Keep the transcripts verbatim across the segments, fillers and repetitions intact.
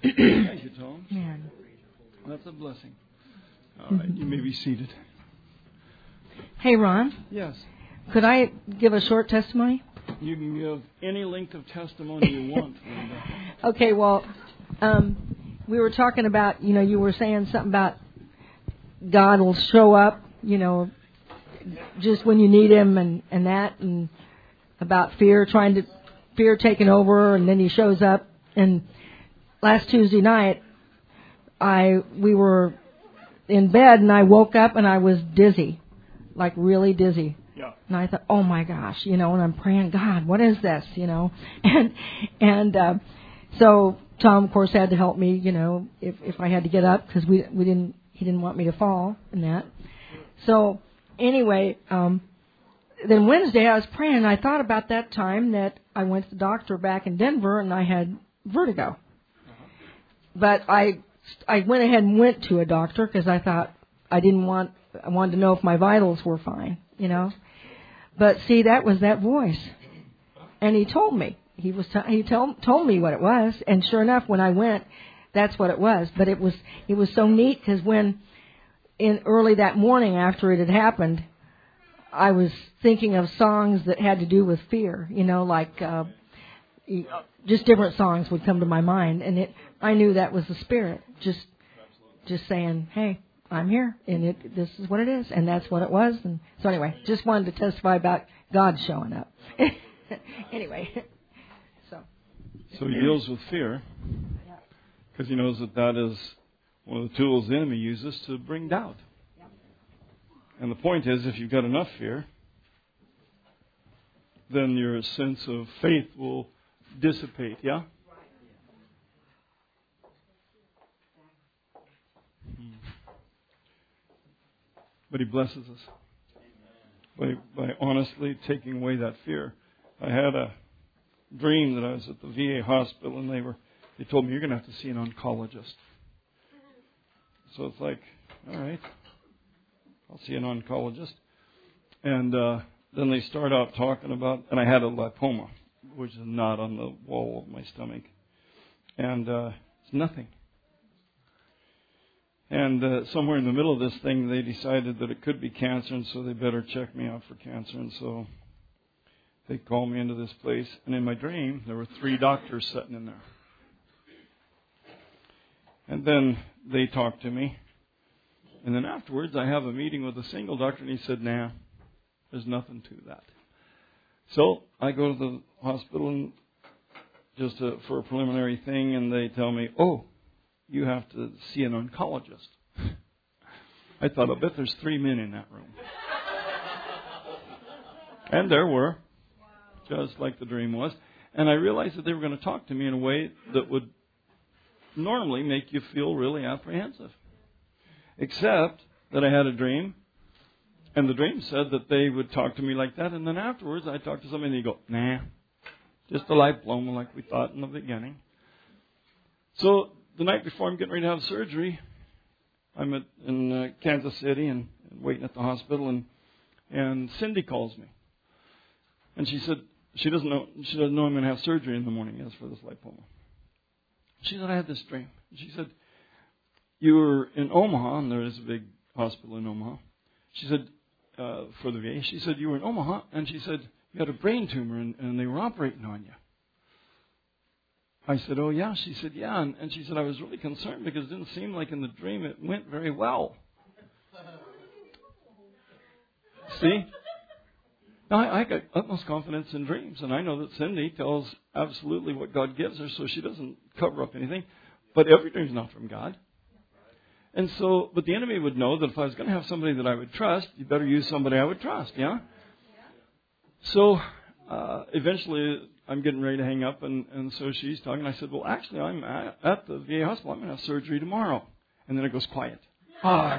Thank you, Tom. Man. That's a blessing. All right, you may be seated. Hey, Ron. Yes. Could I give a short testimony? You can give any length of testimony you want, Linda. Okay, well, um, we were talking about, you know, you were saying something about God will show up, you know, just when you need Him and, and that, and about fear, trying to, fear taking over, and then He shows up. And last Tuesday night, I, we were in bed, and I woke up, and I was dizzy, like really dizzy. Yeah. And I thought, oh my gosh, you know, and I'm praying, God, what is this, you know? And, and, uh, so Tom, of course, had to help me, you know, if, if I had to get up, because we, we didn't, he didn't want me to fall and that. So anyway, um, then Wednesday I was praying, and I thought about that time that I went to the doctor back in Denver, and I had vertigo. Uh-huh. But I, I went ahead and went to a doctor because I thought I didn't want, I wanted to know if my vitals were fine, you know. But see, that was that voice, and he told me. He was t- he told told me what it was, and sure enough, when I went, that's what it was. But it was it was so neat because when in early that morning after it had happened, I was thinking of songs that had to do with fear, you know, like uh, just different songs would come to my mind, and it I knew that was the Spirit, just just saying, hey, I'm here, and it this is what it is, and that's what it was. And so anyway, just wanted to testify about God showing up. Anyway. So he deals with fear because he knows that that is one of the tools the enemy uses to bring doubt. And the point is, if you've got enough fear, then your sense of faith will dissipate, yeah? But he blesses us by, by honestly taking away that fear. I had a dream that I was at the V A hospital, and they were they told me, you're going to have to see an oncologist. So it's like, all right, I'll see an oncologist. And uh, then they start out talking about, and I had a lipoma, which is not on the wall of my stomach. And uh, it's nothing. And uh, somewhere in the middle of this thing, they decided that it could be cancer, and so they better check me out for cancer. And so they called me into this place, and in my dream, there were three doctors sitting in there. And then they talked to me. And then afterwards, I have a meeting with a single doctor, and he said, nah, there's nothing to that. So I go to the hospital and just uh, for a preliminary thing, and they tell me, oh, you have to see an oncologist. I thought, I bet there's three men in that room. And there were. Just like the dream was. And I realized that they were going to talk to me in a way that would normally make you feel really apprehensive. Except that I had a dream, and the dream said that they would talk to me like that, and then afterwards I talked to somebody and they go, nah, just a lipoma like we thought in the beginning. So the night before I'm getting ready to have surgery, I'm at, in uh, Kansas City and, and waiting at the hospital, and, and Cindy calls me. And she said, She doesn't know. She doesn't know I'm going to have surgery in the morning. Yes, for this lipoma. She said, I had this dream. She said, you were in Omaha, and there is a big hospital in Omaha. She said, uh, for the V A. She said, you were in Omaha, and she said, you had a brain tumor, and, and they were operating on you. I said, oh yeah. She said, yeah, and, and she said, I was really concerned because it didn't seem like in the dream it went very well. See. Now, I, I got utmost confidence in dreams, and I know that Cindy tells absolutely what God gives her, so she doesn't cover up anything. But every dream's not from God. And so, but the enemy would know that if I was going to have somebody that I would trust, you better use somebody I would trust, yeah? So, uh, eventually, I'm getting ready to hang up, and, and so she's talking. I said, well, actually, I'm at, at the V A hospital. I'm going to have surgery tomorrow. And then it goes quiet. Oh,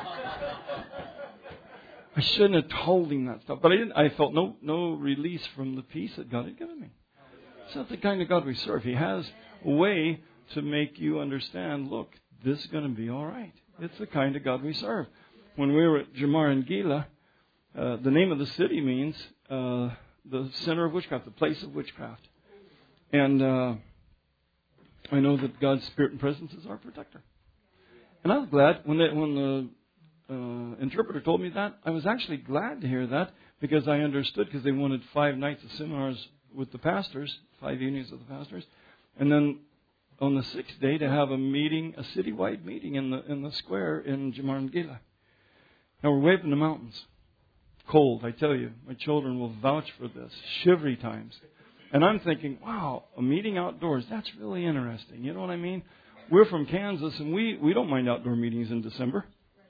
I shouldn't have told him that stuff. But I didn't. I felt no no release from the peace that God had given me. It's not the kind of God we serve. He has a way to make you understand, look, this is going to be all right. It's the kind of God we serve. When we were at Jamar and Gila, uh, the name of the city means uh, the center of witchcraft, the place of witchcraft. And uh, I know that God's Spirit and presence is our protector. And I was glad when they, when the uh, interpreter told me that. I was actually glad to hear that because I understood, because they wanted five nights of seminars with the pastors, five evenings with the pastors, and then on the sixth day to have a meeting, a citywide meeting in the in the square in Jamarngila. Now we're way up in the mountains. Cold, I tell you. My children will vouch for this. Shivery times. And I'm thinking, wow, a meeting outdoors, that's really interesting. You know what I mean? We're from Kansas, and we, we don't mind outdoor meetings in December.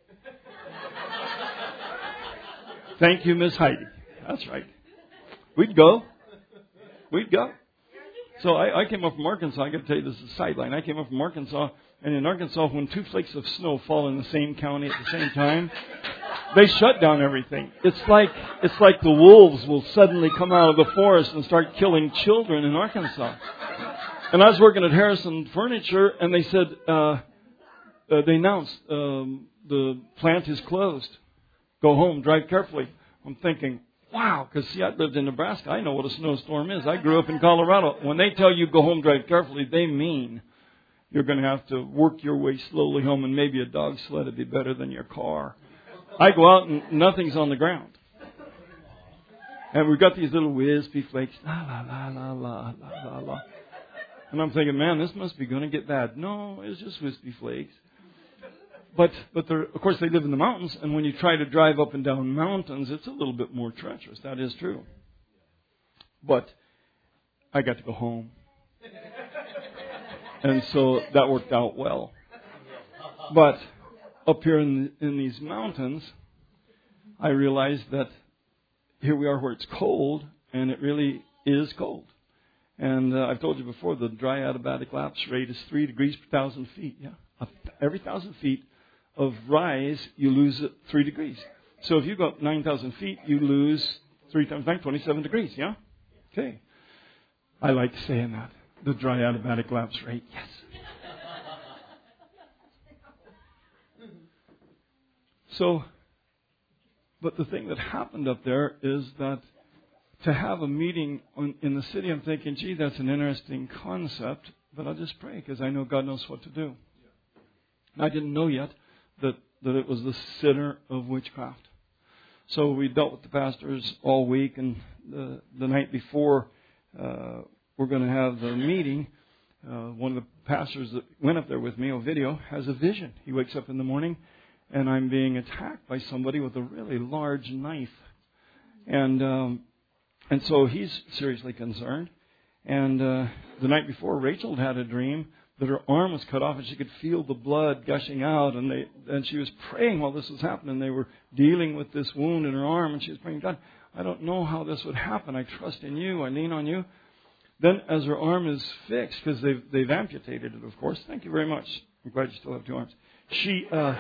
Thank you, Miss Heidi. That's right. We'd go. We'd go. So I, I came up from Arkansas. I got to tell you, this is a sideline. I came up from Arkansas, and in Arkansas, when two flakes of snow fall in the same county at the same time, they shut down everything. It's like it's like the wolves will suddenly come out of the forest and start killing children in Arkansas. And I was working at Harrison Furniture, and they said uh, uh, they announced um, the plant is closed. Go home, drive carefully. I'm thinking, wow, because see, I lived in Nebraska. I know what a snowstorm is. I grew up in Colorado. When they tell you go home, drive carefully, they mean you're going to have to work your way slowly home, and maybe a dog sled would be better than your car. I go out and nothing's on the ground. And we've got these little wispy flakes. La, la, la, la, la, la, la, la. And I'm thinking, man, this must be going to get bad. No, it's just wispy flakes. But, but of course, they live in the mountains. And when you try to drive up and down mountains, it's a little bit more treacherous. That is true. But I got to go home. And so that worked out well. But up here in, the, in these mountains, I realized that here we are where it's cold, and it really is cold. And uh, I've told you before, the dry adiabatic lapse rate is three degrees per thousand feet. Yeah, every thousand feet of rise, you lose three degrees. So if you go up nine thousand feet, you lose three times nine, twenty-seven degrees. Yeah, okay. I like saying that. The dry adiabatic lapse rate. Yes. So, but the thing that happened up there is that to have a meeting on, in the city, I'm thinking, gee, that's an interesting concept, but I'll just pray because I know God knows what to do. And I didn't know yet that, that it was the center of witchcraft. So we dealt with the pastors all week, and the, the night before uh, we're going to have the meeting, uh, one of the pastors that went up there with me, Ovidio, has a vision. He wakes up in the morning, and I'm being attacked by somebody with a really large knife. And um, and so he's seriously concerned. And uh, the night before, Rachel had a dream that her arm was cut off and she could feel the blood gushing out. And they and she was praying while this was happening. They were dealing with this wound in her arm, and she was praying, God, I don't know how this would happen. I trust in you. I lean on you. Then as her arm is fixed, because they've, they've amputated it, of course. Thank you very much. I'm glad you still have two arms. She... Uh,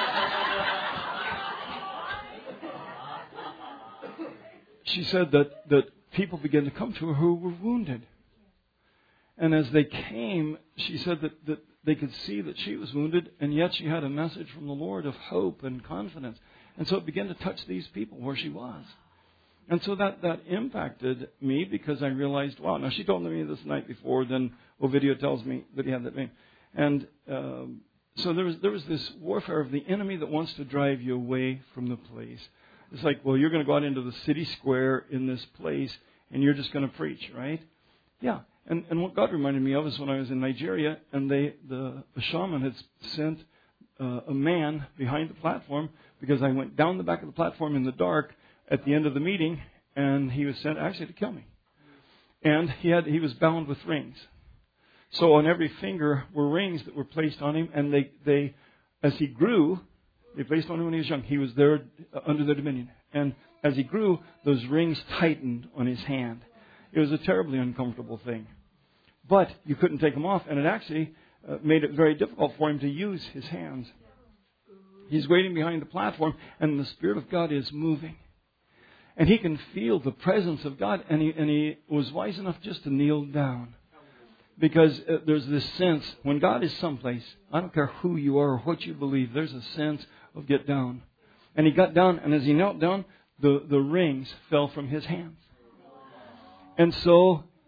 She said that, that people began to come to her who were wounded. And as they came, she said that, that they could see that she was wounded, and yet she had a message from the Lord of hope and confidence. And so it began to touch these people where she was. And so that, that impacted me because I realized, wow. Now, she told me this the night before, then Ovidio tells me that he had that dream. And um, so there was, there was this warfare of the enemy that wants to drive you away from the place. It's like, well, you're going to go out into the city square in this place, and you're just going to preach, right? Yeah. And and what God reminded me of is when I was in Nigeria, and they the, the shaman had sent uh, a man behind the platform because I went down the back of the platform in the dark at the end of the meeting, and he was sent actually to kill me. And he had he was bound with rings. So on every finger were rings that were placed on him, and they, they as he grew, they placed on him when he was young. He was there under their dominion. And as he grew, those rings tightened on his hand. It was a terribly uncomfortable thing. But you couldn't take them off, and it actually uh, made it very difficult for him to use his hands. He's waiting behind the platform, and the Spirit of God is moving. And he can feel the presence of God, and he, and he was wise enough just to kneel down. Because uh, there's this sense, when God is someplace, I don't care who you are or what you believe, there's a sense of get down. And he got down, and as he knelt down, the, the rings fell from his hands. And so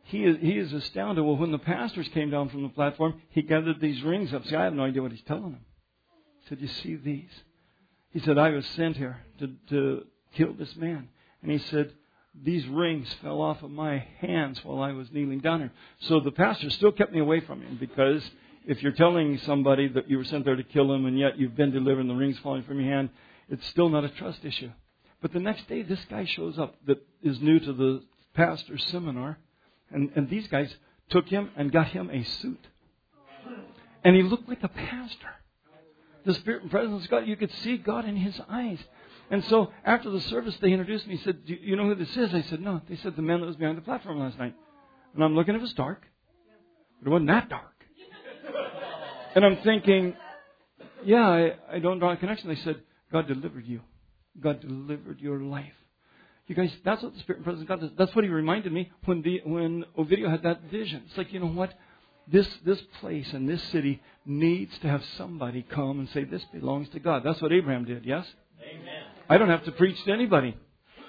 he is, he is astounded. Well, when the pastors came down from the platform, he gathered these rings up. See, I have no idea what he's telling them. He said, you see these? He said, I was sent here to, to kill this man. And he said, these rings fell off of my hands while I was kneeling down here. So the pastor still kept me away from him, because if you're telling somebody that you were sent there to kill him and yet you've been delivered and the rings falling from your hand, it's still not a trust issue. But the next day, this guy shows up that is new to the pastor's seminar. And, and these guys took him and got him a suit. And he looked like a pastor. The Spirit and presence of God, you could see God in his eyes. And so after the service, they introduced me. He said, do you know who this is? I said, no. They said, the man that was behind the platform last night. And I'm looking, it was dark. But it wasn't that dark. And I'm thinking, yeah, I, I don't draw a connection. They said, God delivered you. God delivered your life. You guys, that's what the Spirit and presence of God does. That's what he reminded me when the, when Ovidio had that vision. It's like, you know what? This this place and this city needs to have somebody come and say, this belongs to God. That's what Abraham did, yes? Amen. I don't have to preach to anybody.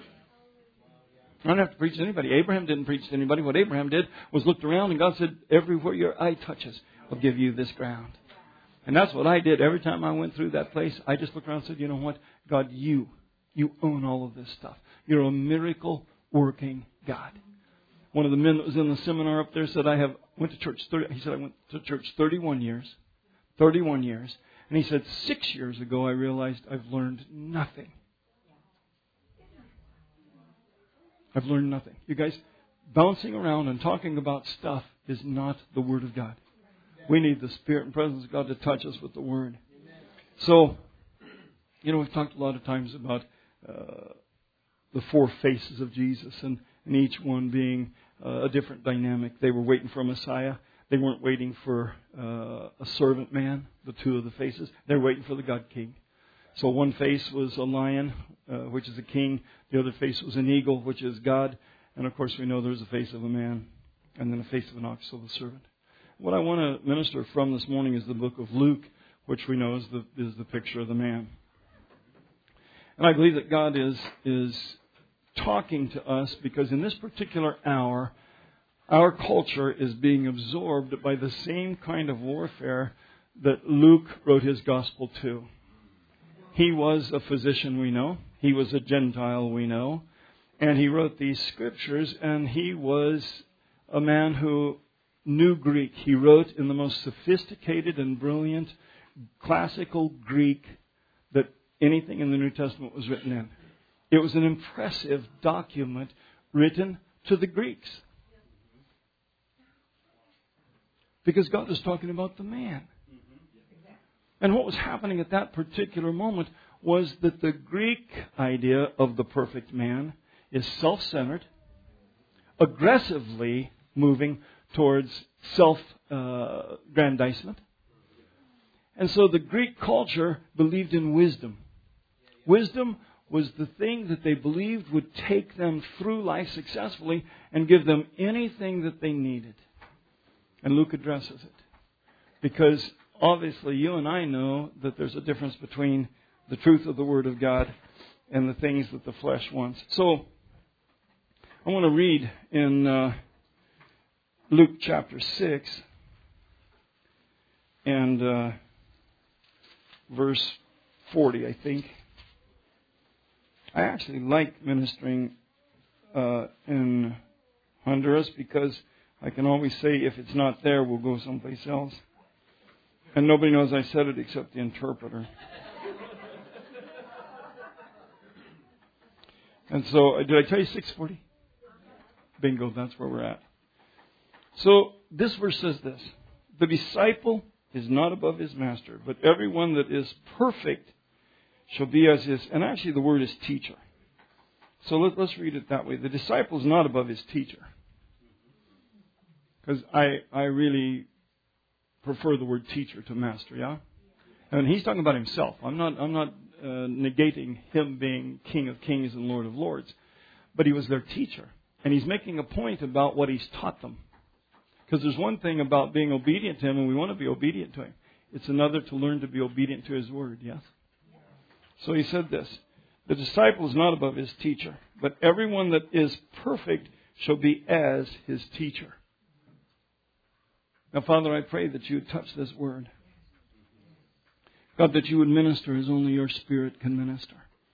I don't have to preach to anybody. Abraham didn't preach to anybody. What Abraham did was looked around and God said, everywhere your eye touches, I'll give you this ground. And that's what I did. Every time I went through that place, I just looked around and said, you know what? God, you, you own all of this stuff. You're a miracle working God. One of the men that was in the seminar up there said, I have went to church thirty, he said, I went to church thirty-one years. thirty-one years. And he said, six years ago, I realized I've learned nothing. I've learned nothing. You guys, bouncing around and talking about stuff is not the Word of God. We need the Spirit and presence of God to touch us with the Word. So, you know, we've talked a lot of times about uh, the four faces of Jesus, and, and each one being uh, a different dynamic. They were waiting for a Messiah. They weren't waiting for uh, a servant man, the two of the faces. They were waiting for the God King. So one face was a lion, uh, which is a king. The other face was an eagle, which is God. And of course we know there's a face of a man, and then a face of an ox, so the servant. What I want to minister from this morning is the book of Luke, which we know is the, is the picture of the man. And I believe that God is, is talking to us because in this particular hour, our culture is being absorbed by the same kind of warfare that Luke wrote his gospel to. He was a physician, we know. He was a Gentile, we know. And he wrote these scriptures, and he was a man who knew Greek. He wrote in the most sophisticated and brilliant classical Greek that anything in the New Testament was written in. It was an impressive document written to the Greeks. Because God was talking about the man. And what was happening at that particular moment was that the Greek idea of the perfect man is self-centered, aggressively moving towards self-grandizement. And so the Greek culture believed in wisdom. Wisdom was the thing that they believed would take them through life successfully and give them anything that they needed. And Luke addresses it. Because obviously you and I know that there's a difference between the truth of the Word of God and the things that the flesh wants. So I want to read in uh, Luke chapter six and uh, verse forty, I think. I actually like ministering uh, in Honduras because I can always say if it's not there, we'll go someplace else. And nobody knows I said it except the interpreter. And so, did I tell you six forty? Bingo, that's where we're at. So, this verse says this. The disciple is not above his master, but everyone that is perfect shall be as his... And actually the word is teacher. So let, let's read it that way. The disciple is not above his teacher. Because I, I really prefer the word teacher to master, yeah? And he's talking about himself. I'm not, I'm not uh, negating him being King of Kings and Lord of Lords. But he was their teacher. And he's making a point about what he's taught them. Because there's one thing about being obedient to him, and we want to be obedient to him. It's another to learn to be obedient to his word, yes? So he said this. The disciple is not above his teacher, but everyone that is perfect shall be as His teacher. Now, Father, I pray that you would touch this word. God, that you would minister as only your Spirit can minister.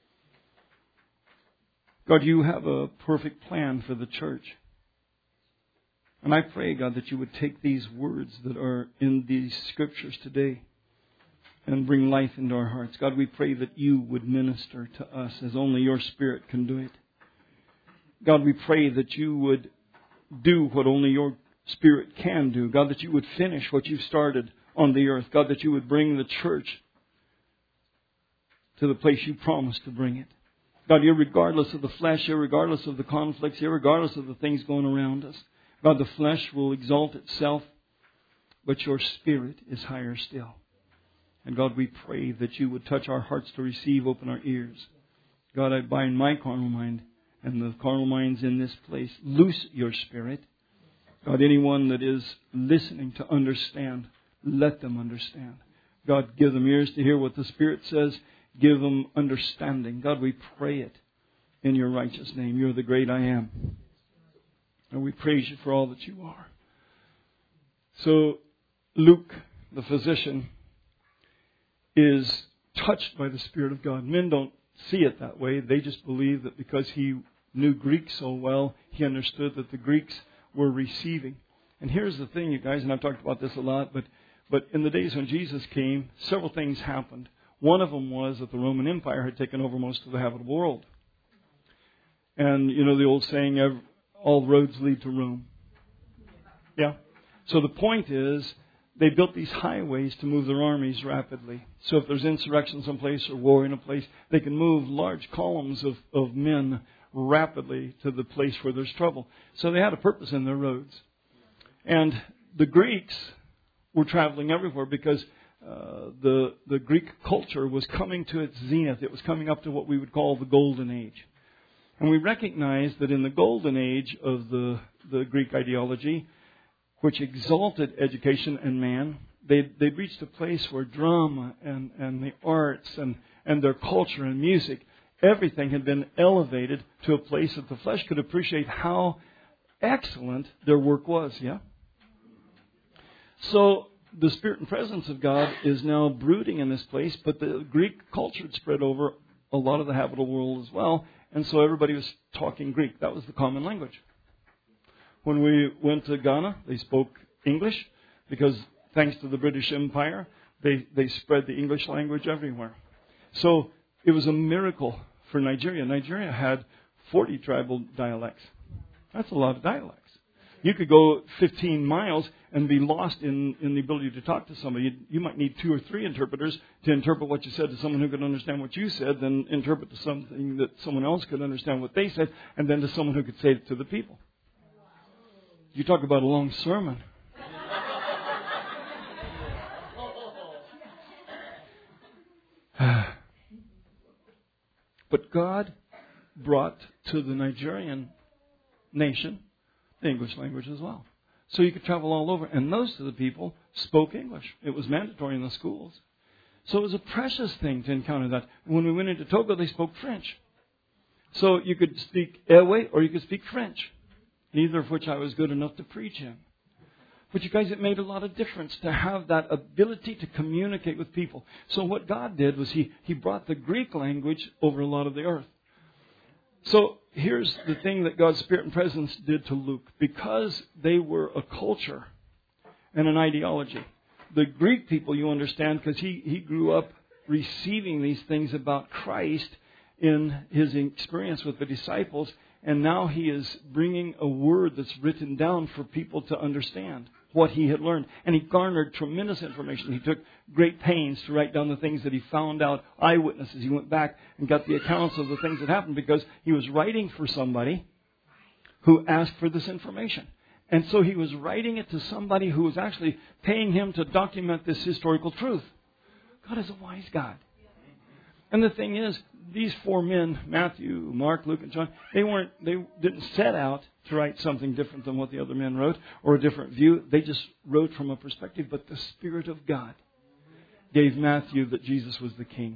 God, you have a perfect plan for the church. And I pray, God, that you would take these words that are in these scriptures today and bring life into our hearts. God, we pray that you would minister to us as only your Spirit can do it. God, we pray that you would do what only your Spirit can do. God, that you would finish what you've started on the earth. God, that you would bring the church to the place you promised to bring it. God, irregardless of the flesh, irregardless of the conflicts, irregardless of the things going around us. God, the flesh will exalt itself, but your Spirit is higher still. And God, we pray that you would touch our hearts to receive, open our ears. God, I bind my carnal mind and the carnal minds in this place. Loose your Spirit. God, anyone that is listening to understand, let them understand. God, give them ears to hear what the Spirit says. Give them understanding. God, we pray it in your righteous name. You're the great I am. And we praise you for all that you are. So, Luke, the physician, is touched by the Spirit of God. Men don't see it that way. They just believe that because he knew Greek so well, he understood that the Greeks were receiving. And here's the thing, you guys, and I've talked about this a lot, but, but in the days when Jesus came, several things happened. One of them was that the Roman Empire had taken over most of the habitable world. And, you know, the old saying, all roads lead to Rome. Yeah. So the point is, they built these highways to move their armies rapidly. So if there's insurrection someplace or war in a place, they can move large columns of, of men rapidly to the place where there's trouble. So they had a purpose in their roads. And the Greeks were traveling everywhere because uh, the, the Greek culture was coming to its zenith. It was coming up to what we would call the Golden Age. And we recognize that in the Golden Age of the, the Greek ideology, which exalted education and man, they'd, they'd reached a place where drama and, and the arts and, and their culture and music, everything had been elevated to a place that the flesh could appreciate how excellent their work was, yeah? So the Spirit and presence of God is now brooding in this place, but the Greek culture had spread over a lot of the habitable world as well, and so everybody was talking Greek. That was the common language. When we went to Ghana, they spoke English because thanks to the British Empire, they, they spread the English language everywhere. So it was a miracle for Nigeria. Nigeria had forty tribal dialects. That's a lot of dialects. You could go fifteen miles and be lost in, in the ability to talk to somebody. You, you might need two or three interpreters to interpret what you said to someone who could understand what you said, then interpret to something that someone else could understand what they said, and then to someone who could say it to the people. You talk about a long sermon. But God brought to the Nigerian nation the English language as well. So you could travel all over. And most of the people spoke English. It was mandatory in the schools. So it was a precious thing to encounter that. When we went into Togo, they spoke French. So you could speak Ewe or you could speak French. Neither of which I was good enough to preach in. But you guys, it made a lot of difference to have that ability to communicate with people. So what God did was He, he brought the Greek language over a lot of the earth. So here's the thing that God's Spirit and presence did to Luke. Because they were a culture and an ideology. The Greek people, you understand, because he, he grew up receiving these things about Christ in his experience with the disciples. And now he is bringing a word that's written down for people to understand what he had learned. And he garnered tremendous information. He took great pains to write down the things that he found out, eyewitnesses. He went back and got the accounts of the things that happened because he was writing for somebody who asked for this information. And so he was writing it to somebody who was actually paying him to document this historical truth. God is a wise God. And the thing is, these four men, Matthew, Mark, Luke, and John, they weren't, they didn't set out to write something different than what the other men wrote or a different view. They just wrote from a perspective. But the Spirit of God gave Matthew that Jesus was the King,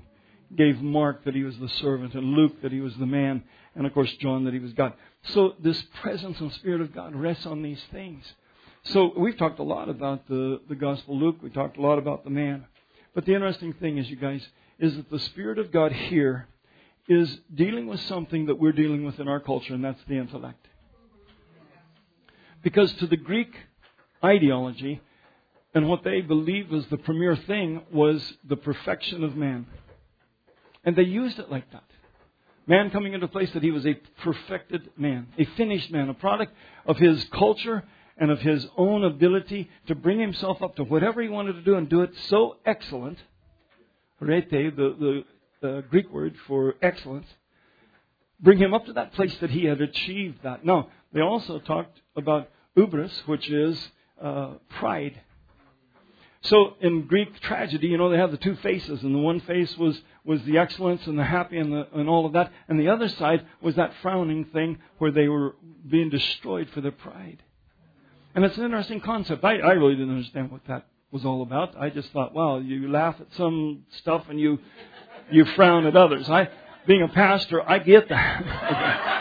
gave Mark that he was the servant, and Luke that he was the man, and of course John that he was God. So this presence and Spirit of God rests on these things. So we've talked a lot about the, the Gospel of Luke. We talked a lot about the man. But the interesting thing is, you guys, is that the Spirit of God here is dealing with something that we're dealing with in our culture, and that's the intellect. Because to the Greek ideology, and what they believed was the premier thing, was the perfection of man. And they used it like that. Man coming into a place that he was a perfected man, a finished man, a product of his culture and of his own ability to bring himself up to whatever he wanted to do and do it so excellent. Rete, the, the uh, Greek word for excellence. Bring him up to that place that he had achieved that. Now, they also talked about hubris, which is uh, pride. So in Greek tragedy, you know, they have the two faces, and the one face was, was the excellence and the happy and, the, and all of that, and the other side was that frowning thing where they were being destroyed for their pride. And it's an interesting concept. I, I really didn't understand what that was all about. I just thought, wow, you laugh at some stuff and you you frown at others. I, being a pastor, I get that.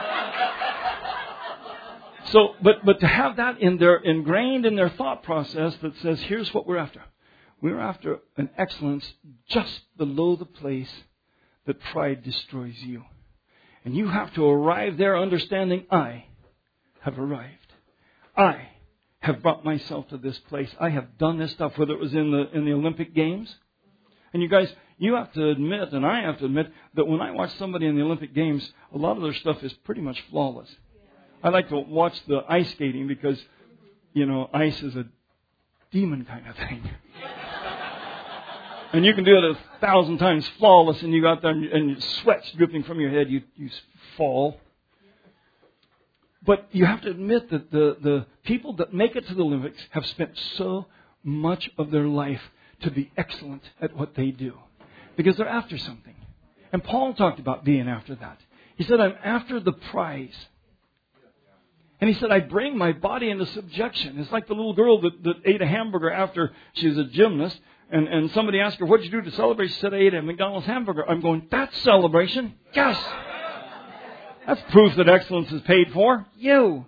So, but but to have that in their ingrained in their thought process that says, here's what we're after. We're after an excellence just below the place that pride destroys you. And you have to arrive there understanding, I have arrived. I have brought myself to this place. I have done this stuff, whether it was in the in the Olympic Games. And you guys, you have to admit, and I have to admit, that when I watch somebody in the Olympic Games, a lot of their stuff is pretty much flawless. I like to watch the ice skating because, you know, ice is a demon kind of thing. And you can do it a thousand times flawless, and you got there and, and sweat's dripping from your head, you, you fall. But you have to admit that the, the people that make it to the Olympics have spent so much of their life to be excellent at what they do. Because they're after something. And Paul talked about being after that. He said, I'm after the prize. And he said, I bring my body into subjection. It's like the little girl that, that ate a hamburger after she was a gymnast. And, and somebody asked her, what'd you do to celebrate? She said, I ate a McDonald's hamburger. I'm going, that's celebration. Yes. That's proof that excellence is paid for. You.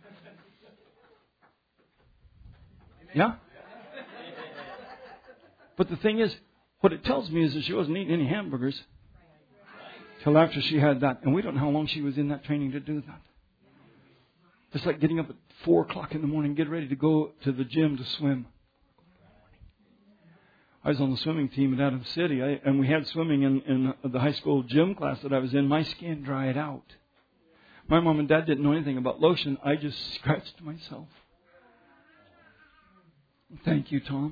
Yeah? But the thing is, what it tells me is that she wasn't eating any hamburgers till after she had that. And we don't know how long she was in that training to do that. It's like getting up at four o'clock in the morning, get ready to go to the gym to swim. I was on the swimming team at Adams City, I, and we had swimming in, in the high school gym class that I was in. My skin dried out. My mom and dad didn't know anything about lotion. I just scratched myself. Thank you, Tom.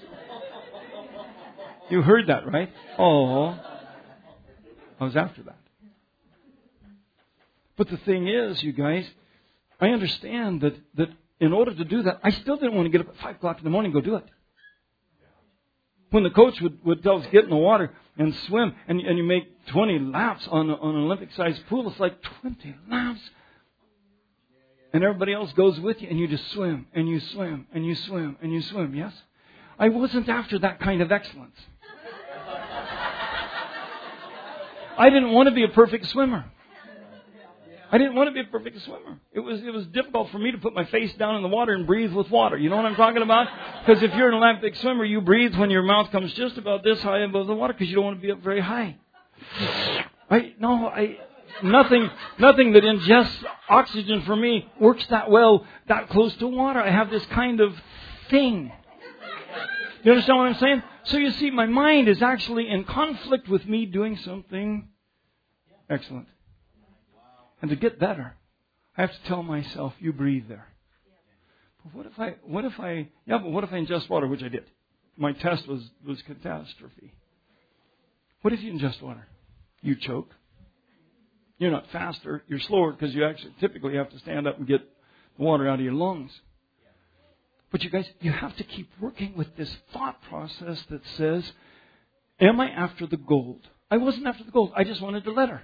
You heard that, right? Oh, I was after that. But the thing is, you guys, I understand that, that in order to do that, I still didn't want to get up at five o'clock in the morning and go do it. When the coach would, would tell us, get in the water and swim, and, and you make twenty laps on, on an Olympic-sized pool, it's like twenty laps. And everybody else goes with you, and you just swim, and you swim, and you swim, and you swim, yes? I wasn't after that kind of excellence. I didn't want to be a perfect swimmer. I didn't want to be a perfect swimmer. It was it was difficult for me to put my face down in the water and breathe with water. You know what I'm talking about? Because if you're an Olympic swimmer, you breathe when your mouth comes just about this high above the water because you don't want to be up very high. I no, I nothing nothing that ingests oxygen for me works that well that close to water. I have this kind of thing. You understand what I'm saying? So you see, my mind is actually in conflict with me doing something excellent. And to get better, I have to tell myself, you breathe there. But what if I, what if I, yeah, but what if I ingest water, which I did? My test was, was catastrophe. What if you ingest water? You choke. You're not faster, you're slower because you actually typically have to stand up and get the water out of your lungs. But you guys, you have to keep working with this thought process that says, am I after the gold? I wasn't after the gold. I just wanted the letter.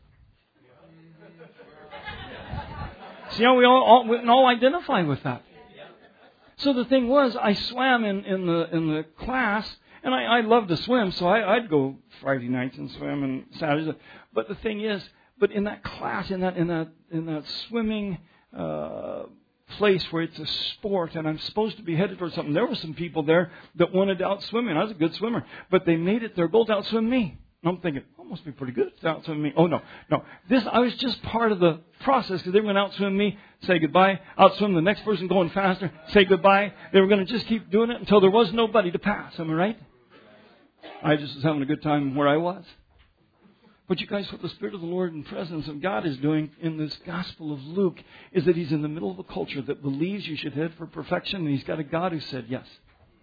See how we all, all, we can all identify with that. So the thing was, I swam in, in the in the class, And I, I love to swim, so I, I'd go Friday nights and swim and Saturdays. But the thing is, but in that class, in that in that in that swimming uh, place where it's a sport, and I'm supposed to be headed for something, there were some people there that wanted to outswim me. I was a good swimmer, but they made it their goal to outswim me. And I'm thinking, oh, must be pretty good to outswim me. Oh no, no. This I was just part of the process because they were going to outswim me, say goodbye, outswim the next person going faster, say goodbye. They were going to just keep doing it until there was nobody to pass. Am I right? I just was having a good time where I was. But you guys, what the Spirit of the Lord and presence of God is doing in this Gospel of Luke is that He's in the middle of a culture that believes you should head for perfection, and He's got a God who said yes.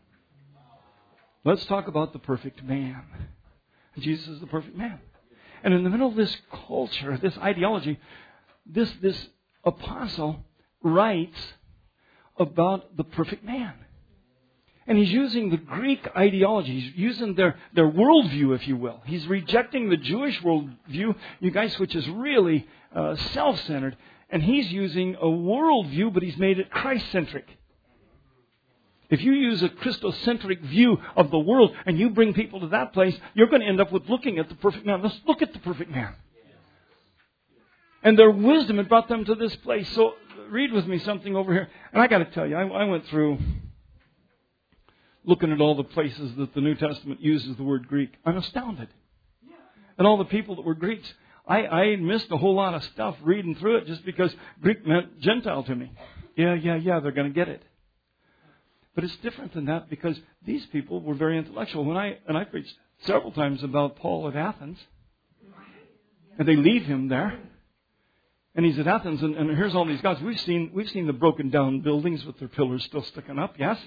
Let's talk about the perfect man. Jesus is the perfect man. And in the middle of this culture, this ideology, this, this apostle writes about the perfect man. And he's using the Greek ideology. He's using their, their worldview, if you will. He's rejecting the Jewish worldview, you guys, which is really uh, self-centered. And he's using a worldview, but he's made it Christ-centric. If you use a Christocentric view of the world and you bring people to that place, you're going to end up with looking at the perfect man. Let's look at the perfect man. And their wisdom had brought them to this place. So read with me something over here. And I got to tell you, I, I went through looking at all the places that the New Testament uses the word Greek. I'm astounded. And all the people that were Greeks. I, I missed a whole lot of stuff reading through it just because Greek meant Gentile to me. Yeah, yeah, yeah, they're going to get it. But it's different than that because these people were very intellectual. When I and I preached several times about Paul at Athens. And they leave him there. And he's at Athens and, and here's all these guys. We've seen we've seen the broken down buildings with their pillars still sticking up, yes?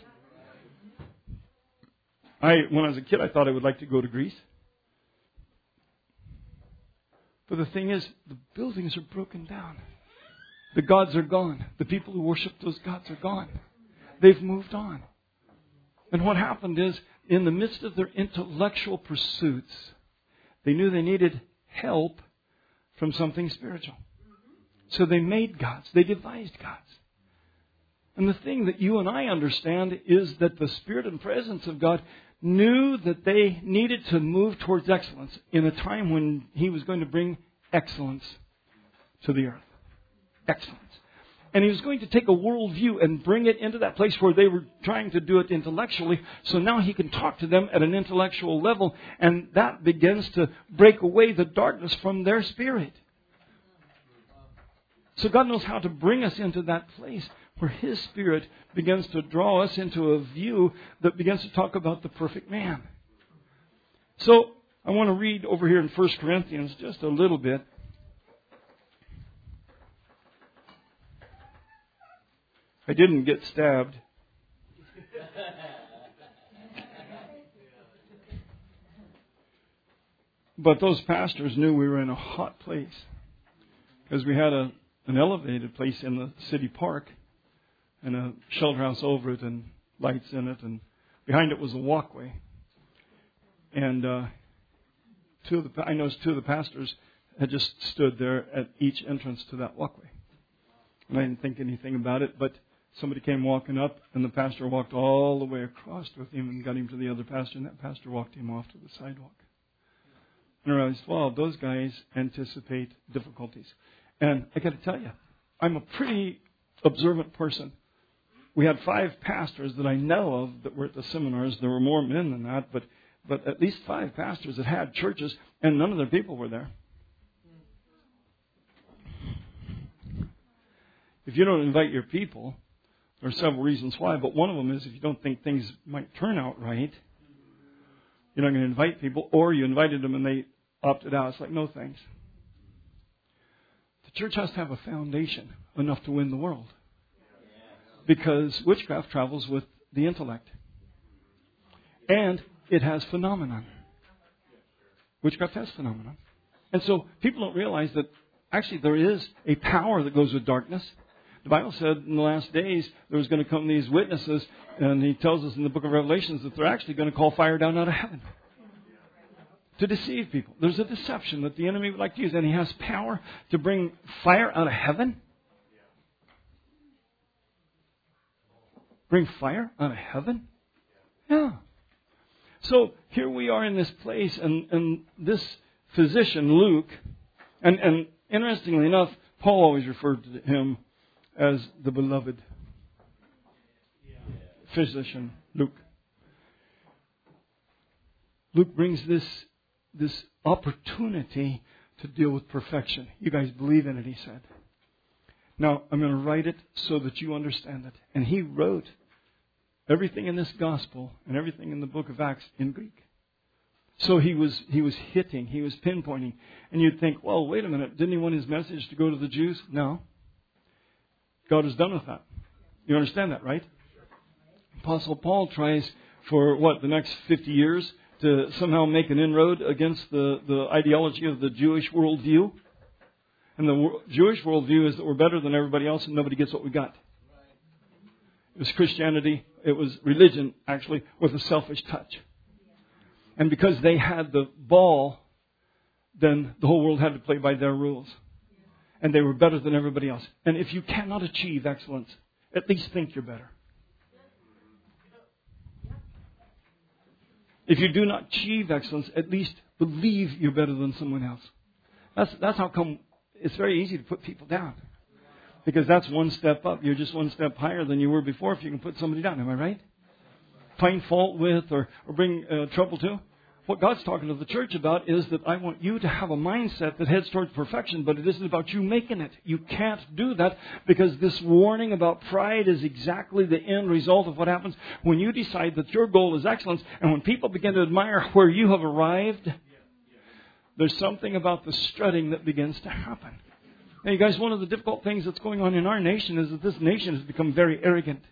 I, when I was a kid, I thought I would like to go to Greece. But the thing is, the buildings are broken down. The gods are gone. The people who worship those gods are gone. They've moved on. And what happened is, in the midst of their intellectual pursuits, they knew they needed help from something spiritual. So they made gods. They devised gods. And the thing that you and I understand is that the Spirit and presence of God knew that they needed to move towards excellence in a time when He was going to bring excellence to the earth. Excellence. And He was going to take a worldview and bring it into that place where they were trying to do it intellectually. So now He can talk to them at an intellectual level. And that begins to break away the darkness from their spirit. So God knows how to bring us into that place where His Spirit begins to draw us into a view that begins to talk about the perfect man. So I want to read over here in First Corinthians just a little bit. I didn't get stabbed. But those pastors knew we were in a hot place because we had a, an elevated place in the city park and a shelter house over it and lights in it, and behind it was a walkway. And uh, two of the I noticed two of the pastors had just stood there at each entrance to that walkway. And I didn't think anything about it, but somebody came walking up, and the pastor walked all the way across with him and got him to the other pastor, and that pastor walked him off to the sidewalk. And I realized, wow, those guys anticipate difficulties. And I got to tell you, I'm a pretty observant person. We had five pastors that I know of that were at the seminars. There were more men than that, but but at least five pastors that had churches, and none of their people were there. If you don't invite your people, there are several reasons why, but one of them is if you don't think things might turn out right, you're not going to invite people, or you invited them and they opted out. It's like, no thanks. The church has to have a foundation enough to win the world. Because witchcraft travels with the intellect. And it has phenomenon. Witchcraft has phenomenon. And so people don't realize that actually there is a power that goes with darkness. The Bible said in the last days there was going to come these witnesses, and He tells us in the book of Revelations that they're actually going to call fire down out of heaven to deceive people. There's a deception that the enemy would like to use, and he has power to bring fire out of heaven. Bring fire out of heaven? Yeah. So here we are in this place, and, and this physician, Luke, and, and interestingly enough, Paul always referred to him as the beloved physician, Luke. Luke brings this, this opportunity to deal with perfection. You guys believe in it, he said. Now, I'm going to write it so that you understand it. And he wrote everything in this gospel and everything in the book of Acts in Greek. So he was he was hitting, he was pinpointing. And you'd think, well, wait a minute, didn't he want his message to go to the Jews? No. God is done with that. You understand that, right? Apostle Paul tries for, what, the next fifty years to somehow make an inroad against the, the ideology of the Jewish worldview. And the Jewish worldview is that we're better than everybody else and nobody gets what we got. It was Christianity, it was religion, actually, with a selfish touch. And because they had the ball, then the whole world had to play by their rules. And they were better than everybody else. And if you cannot achieve excellence, at least think you're better. If you do not achieve excellence, at least believe you're better than someone else. That's, that's how come it's very easy to put people down. Because that's one step up. You're just one step higher than you were before if you can put somebody down. Am I right? Find fault with or, or bring uh, trouble to. What God's talking to the church about is that I want you to have a mindset that heads towards perfection, but it isn't about you making it. You can't do that because this warning about pride is exactly the end result of what happens when you decide that your goal is excellence, and when people begin to admire where you have arrived, there's something about the strutting that begins to happen. Now, you guys, one of the difficult things that's going on in our nation is that this nation has become very arrogant.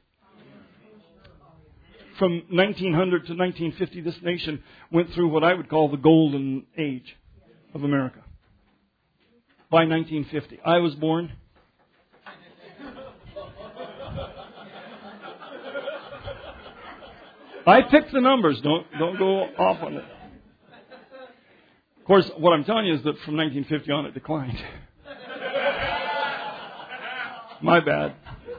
From nineteen hundred to nineteen fifty, this nation went through what I would call the golden age of America. By nineteen fifty, I was born. I picked the numbers. Don't don't go off on it. Of course, what I'm telling you is that from nineteen fifty on, it declined. My bad.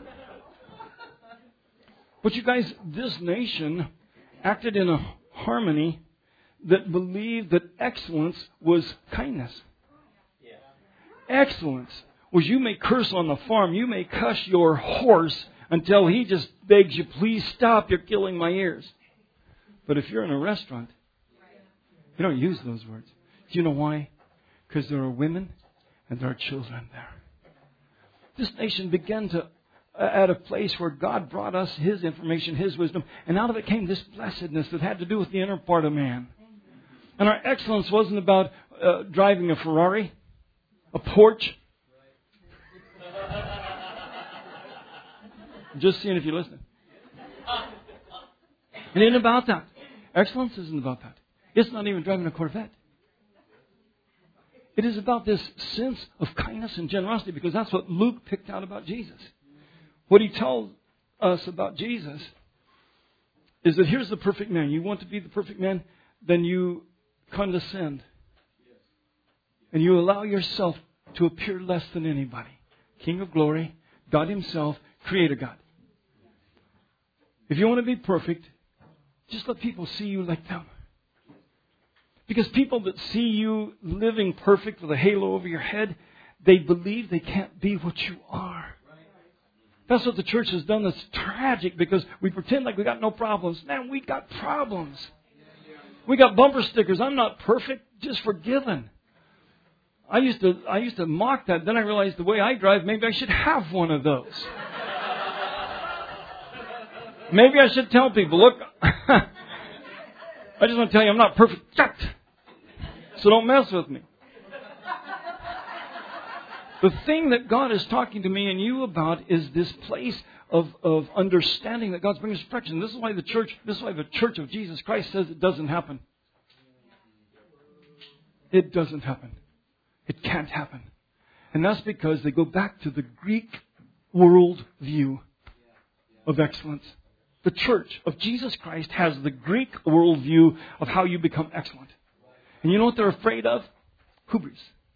But you guys, this nation acted in a harmony that believed that excellence was kindness. Excellence was you may curse on the farm, you may cuss your horse until he just begs you, please stop, you're killing my ears. But if you're in a restaurant, you don't use those words. Do you know why? Because there are women and there are children there. This nation began to at a place where God brought us His information, His wisdom, and out of it came this blessedness that had to do with the inner part of man. And our excellence wasn't about uh, driving a Ferrari, a Porsche. Just seeing if you're listening. It ain't about that. Excellence isn't about that. It's not even driving a Corvette. It is about this sense of kindness and generosity, because that's what Luke picked out about Jesus. What he tells us about Jesus is that here's the perfect man. You want to be the perfect man? Then you condescend. And you allow yourself to appear less than anybody. King of glory, God Himself, Creator God. If you want to be perfect, just let people see you like them. Because people that see you living perfect with a halo over your head, they believe they can't be what you are. That's what the church has done that's tragic, because we pretend like we got no problems. Man, we got problems. We got bumper stickers. I'm not perfect, just forgiven. I used to I used to mock that. Then I realized the way I drive, maybe I should have one of those. Maybe I should tell people, look, I just want to tell you I'm not perfect yet. So don't mess with me. The thing that God is talking to me and you about is this place of, of understanding that God's bringing us perfection. This is why the church, this is why the Church of Jesus Christ says it doesn't happen. It doesn't happen. It can't happen. And that's because they go back to the Greek world view of excellence. The Church of Jesus Christ has the Greek world view of how you become excellent. And you know what they're afraid of? Hubris.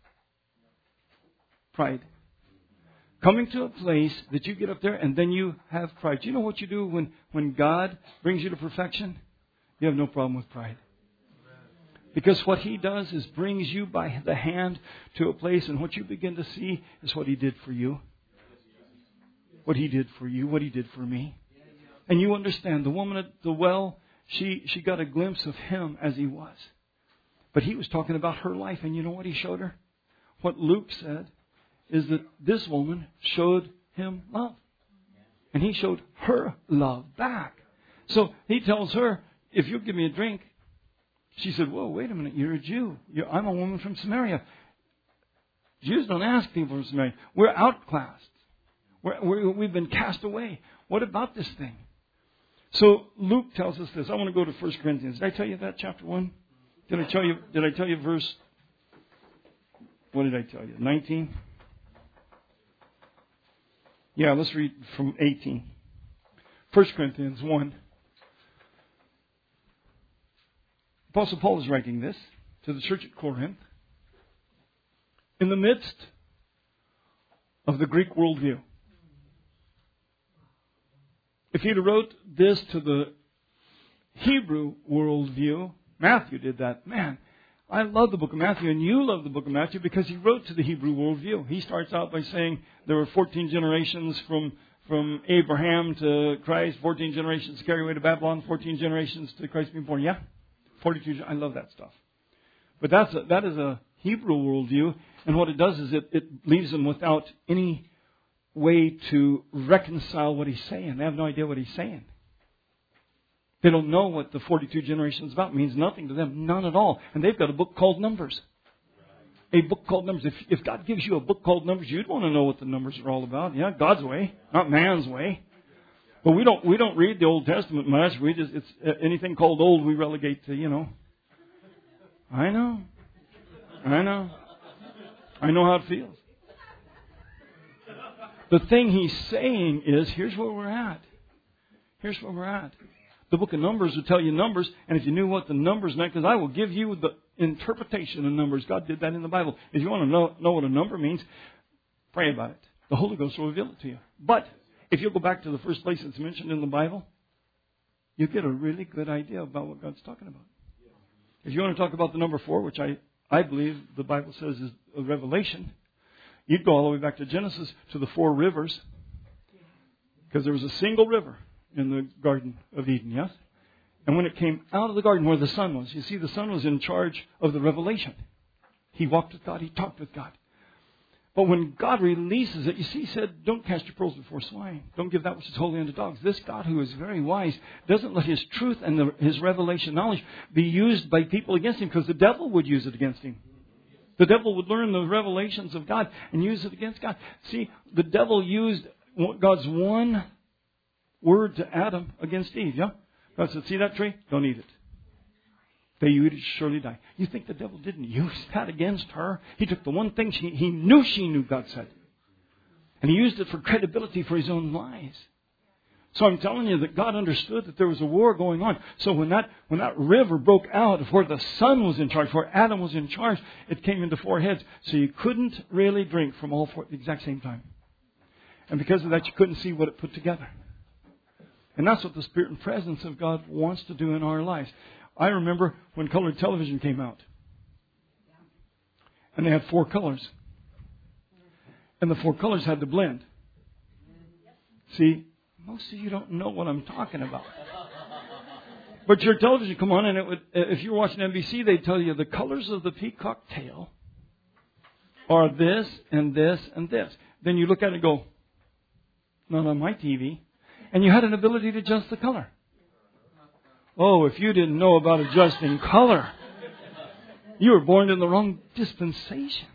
Pride. Coming to a place that you get up there and then you have pride. Do you know what you do when, when God brings you to perfection? you have no problem with pride. Because what He does is brings you by the hand to a place, and what you begin to see is what He did for you. What He did for you, what He did for me. And you understand, the woman at the well, she, she got a glimpse of Him as He was. But He was talking about her life, and you know what He showed her? What Luke said is that this woman showed Him love. And He showed her love back. So He tells her, if you'll give me a drink. She said, whoa, wait a minute, you're a Jew. You're, I'm a woman from Samaria. Jews don't ask people from Samaria. We're outclassed. We're, we're, we've been cast away. What about this thing? So Luke tells us this. I want to go to First Corinthians. Did I tell you that, chapter one? Did I tell you, did I tell you verse, what did I tell you, nineteen? Yeah, let's read from eighteen. First Corinthians one. Apostle Paul is writing this to the church at Corinth in the midst of the Greek worldview. If he'd wrote this to the Hebrew worldview, Matthew did that. Man, I love the book of Matthew, and you love the book of Matthew because he wrote to the Hebrew worldview. He starts out by saying there were fourteen generations from from Abraham to Christ, fourteen generations to carry away to Babylon, fourteen generations to Christ being born. Yeah? forty-two, I love that stuff. But that's a, that is a Hebrew worldview, and what it does is it, it leaves them without any way to reconcile what he's saying. They have no idea what he's saying. They don't know what the forty-two generations is about. It means nothing to them, none at all. And they've got a book called Numbers. A book called Numbers. If, if God gives you a book called Numbers, you'd want to know what the numbers are all about. Yeah, God's way, not man's way. But we don't we don't read the Old Testament much. We just it's uh, anything called old we relegate to, you know. I know. I know. I know how it feels. The thing he's saying is, here's where we're at. Here's where we're at. The book of Numbers will tell you numbers, and if you knew what the numbers meant, because I will give you the interpretation of numbers. God did that in the Bible. If you want to know, know what a number means, pray about it. The Holy Ghost will reveal it to you. But if you go back to the first place it's mentioned in the Bible, you get a really good idea about what God's talking about. If you want to talk about the number four, which I, I believe the Bible says is a revelation, you'd go all the way back to Genesis to the four rivers, because there was a single river in the Garden of Eden, yes? And when it came out of the garden where the Son was, you see, the Son was in charge of the revelation. He walked with God. He talked with God. But when God releases it, you see, he said, don't cast your pearls before swine. Don't give that which is holy unto dogs. This God who is very wise doesn't let his truth and the, his revelation knowledge be used by people against him, because the devil would use it against him. The devil would learn the revelations of God and use it against God. See, the devil used God's one word to Adam against Eve. Yeah? God said, see that tree? Don't eat it. They you eat it, surely die. You think the devil didn't use that against her? He took the one thing she, he knew she knew God said. And he used it for credibility for his own lies. So I'm telling you that God understood that there was a war going on. So when that when that river broke out of where the Son was in charge, where Adam was in charge, it came into four heads. So you couldn't really drink from all four at the exact same time. And because of that, you couldn't see what it put together. And that's what the Spirit and presence of God wants to do in our lives. I remember when colored television came out. And they had four colors. And the four colors had to blend. See, most of you don't know what I'm talking about. But your television come on, and it would, if you were watching N B C, they'd tell you the colors of the peacock tail are this and this and this. Then you look at it and go, not on my T V. And you had an ability to adjust the color. Oh, if you didn't know about adjusting color, you were born in the wrong dispensation.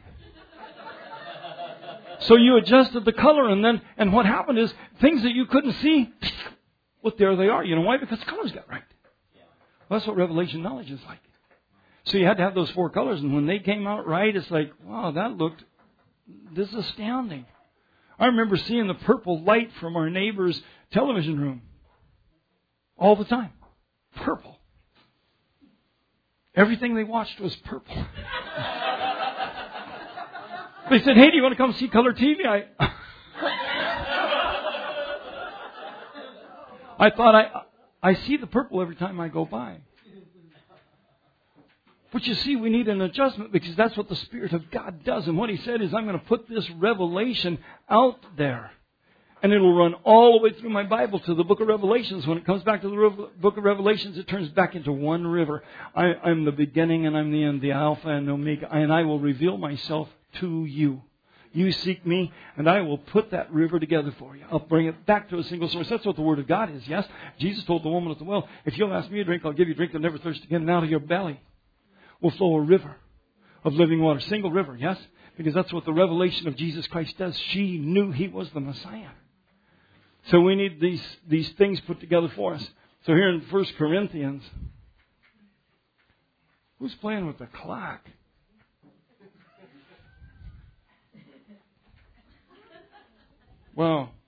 So you adjusted the color, and then, and what happened is, things that you couldn't see, well, there they are. You know why? Because the colors got right. Well, that's what revelation knowledge is like. So you had to have those four colors, and when they came out right, it's like, wow, that looked, this is astounding. I remember seeing the purple light from our neighbor's television room all the time. Purple. Everything they watched was purple. They said, hey, do you want to come see color T V? I, I thought, I I see the purple every time I go by. But you see, we need an adjustment because that's what the Spirit of God does. And what He said is, I'm going to put this revelation out there. And it'll run all the way through my Bible to the book of Revelations. When it comes back to the Re- book of Revelations, it turns back into one river. I, I'm the beginning and I'm the end, the Alpha and Omega. And I will reveal myself to you. You seek me, and I will put that river together for you. I'll bring it back to a single source. That's what the Word of God is, yes? Jesus told the woman at the well, if you'll ask me a drink, I'll give you a drink that'll never thirst again. And out of your belly will flow a river of living water. Single river, yes? Because that's what the revelation of Jesus Christ does. She knew He was the Messiah. So we need these, these things put together for us. So here in First Corinthians, who's playing with the clock? Well,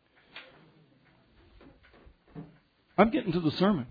I'm getting to the sermon.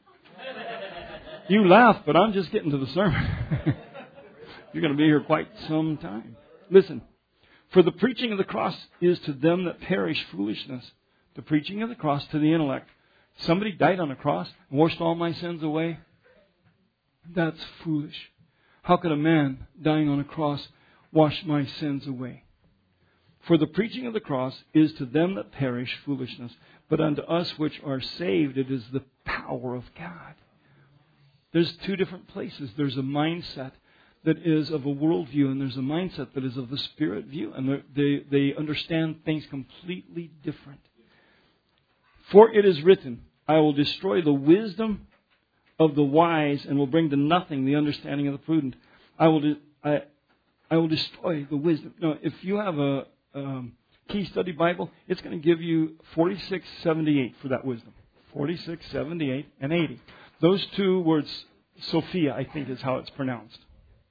You laugh, but I'm just getting to the sermon. You're going to be here quite some time. Listen, for the preaching of the cross is to them that perish foolishness. The preaching of the cross to the intellect. Somebody died on a cross and washed all my sins away. That's foolish. How could a man dying on a cross wash my sins away? For the preaching of the cross is to them that perish foolishness, but unto us which are saved it is the power of God. There's two different places. There's a mindset that is of a worldview, and there's a mindset that is of the spirit view, and they they understand things completely different. For it is written, I will destroy the wisdom of the wise and will bring to nothing the understanding of the prudent. I will de- I, I will destroy the wisdom. No, if you have a um, Key Study Bible, it's going to give you forty-six seventy-eight for that wisdom. forty-six, seventy-eight, and eighty. Those two words, Sophia, I think is how it's pronounced.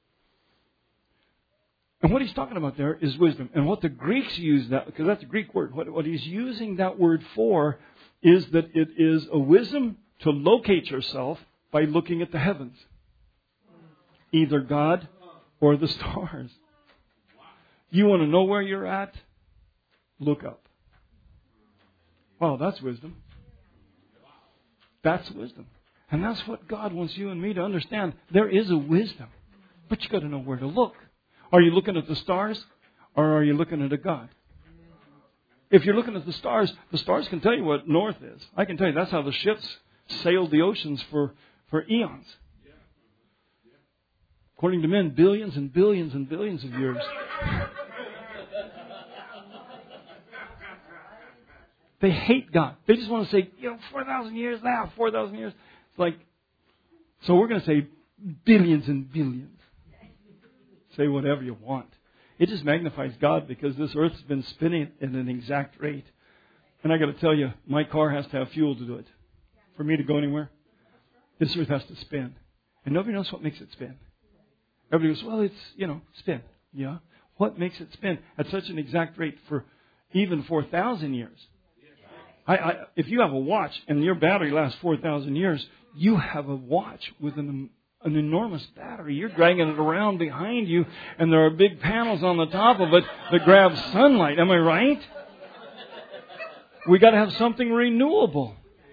And what he's talking about there is wisdom. And what the Greeks use that, because that's a Greek word, what, what he's using that word for is that it is a wisdom to locate yourself by looking at the heavens. Either God or the stars. You want to know where you're at? Look up. Wow, that's wisdom. That's wisdom. And that's what God wants you and me to understand. There is a wisdom. But you've got to know where to look. Are you looking at the stars or are you looking at a God? If you're looking at the stars, the stars can tell you what north is. I can tell you that's how the ships sailed the oceans for, for eons. According to men, billions and billions and billions of years. They hate God. They just want to say, you know, four thousand years now, four thousand years. It's like, so we're going to say billions and billions. Say whatever you want. It just magnifies God because this earth's been spinning at an exact rate. And I got to tell you, my car has to have fuel to do it. For me to go anywhere, this earth has to spin. And nobody knows what makes it spin. Everybody goes, well, it's, you know, spin. Yeah. What makes it spin at such an exact rate for even four thousand years? I, I, if you have a watch and your battery lasts four thousand years, you have a watch with an, an enormous battery. You're dragging it around behind you, and there are big panels on the top of it that grab sunlight. Am I right? We got to have something renewable.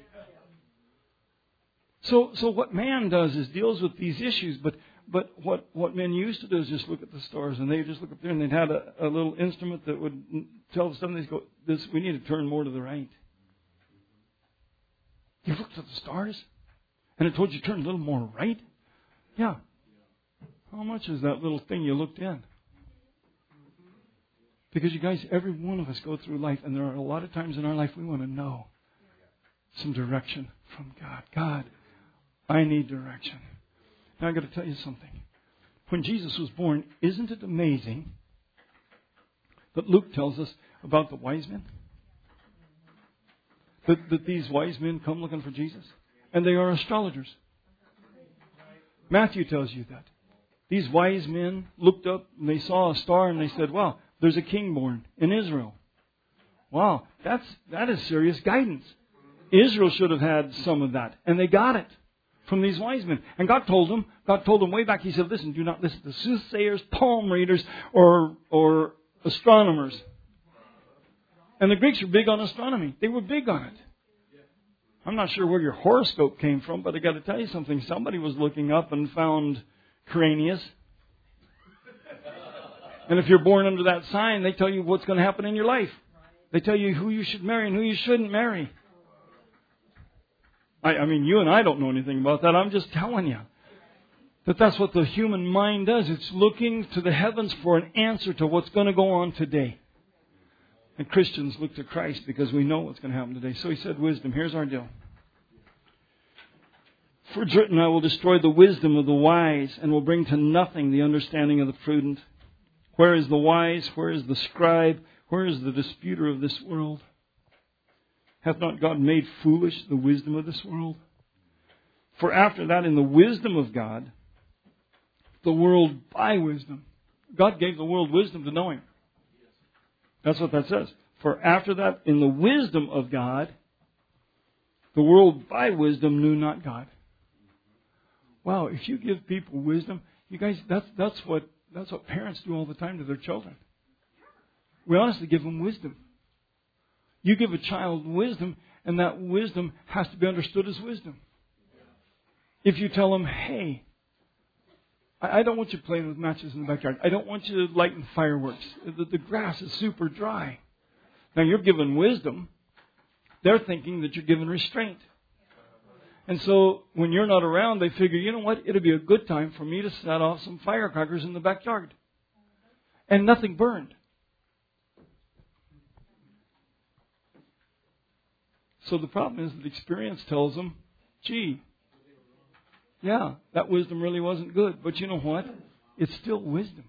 So, so what man does is deals with these issues, but but what, what men used to do is just look at the stars, and they just look up there, and they'd had a, a little instrument that would tell them, they'd go, "This, we need to turn more to the right." You looked at the stars, and it told you to turn a little more right? Yeah. How much is that little thing you looked in? Because you guys, every one of us go through life, and there are a lot of times in our life we want to know some direction from God. God, I need direction. Now I've got to tell you something. When Jesus was born, isn't it amazing that Luke tells us about the wise men? That, that these wise men come looking for Jesus. And they are astrologers. Matthew tells you that. These wise men looked up and they saw a star and they said, wow, there's a king born in Israel. Wow, that's that is serious guidance. Israel should have had some of that. And they got it from these wise men. And God told them, God told them way back, He said, listen, do not listen to soothsayers, palm readers, or or astronomers. And the Greeks were big on astronomy. They were big on it. I'm not sure where your horoscope came from, but I got to tell you something. Somebody was looking up and found Quirinius. And if you're born under that sign, they tell you what's going to happen in your life. They tell you who you should marry and who you shouldn't marry. I, I mean, you and I don't know anything about that. I'm just telling you that that's what the human mind does. It's looking to the heavens for an answer to what's going to go on today. And Christians look to Christ because we know what's going to happen today. So he said, wisdom. Here's our deal. For it's written, I will destroy the wisdom of the wise and will bring to nothing the understanding of the prudent. Where is the wise? Where is the scribe? Where is the disputer of this world? Hath not God made foolish the wisdom of this world? For after that, in the wisdom of God, the world by wisdom. God gave the world wisdom to know Him. That's what that says. For after that, in the wisdom of God, the world by wisdom knew not God. Wow, if you give people wisdom, you guys, that's that's what that's what parents do all the time to their children. We honestly give them wisdom. You give a child wisdom, and that wisdom has to be understood as wisdom. If you tell them, hey, I don't want you playing with matches in the backyard. I don't want you lighting fireworks. The, the grass is super dry. Now, you're given wisdom. They're thinking that you're given restraint. And so, when you're not around, they figure, you know what? It'll be a good time for me to set off some firecrackers in the backyard. And nothing burned. So the problem is that experience tells them, gee, yeah, that wisdom really wasn't good. But you know what? It's still wisdom.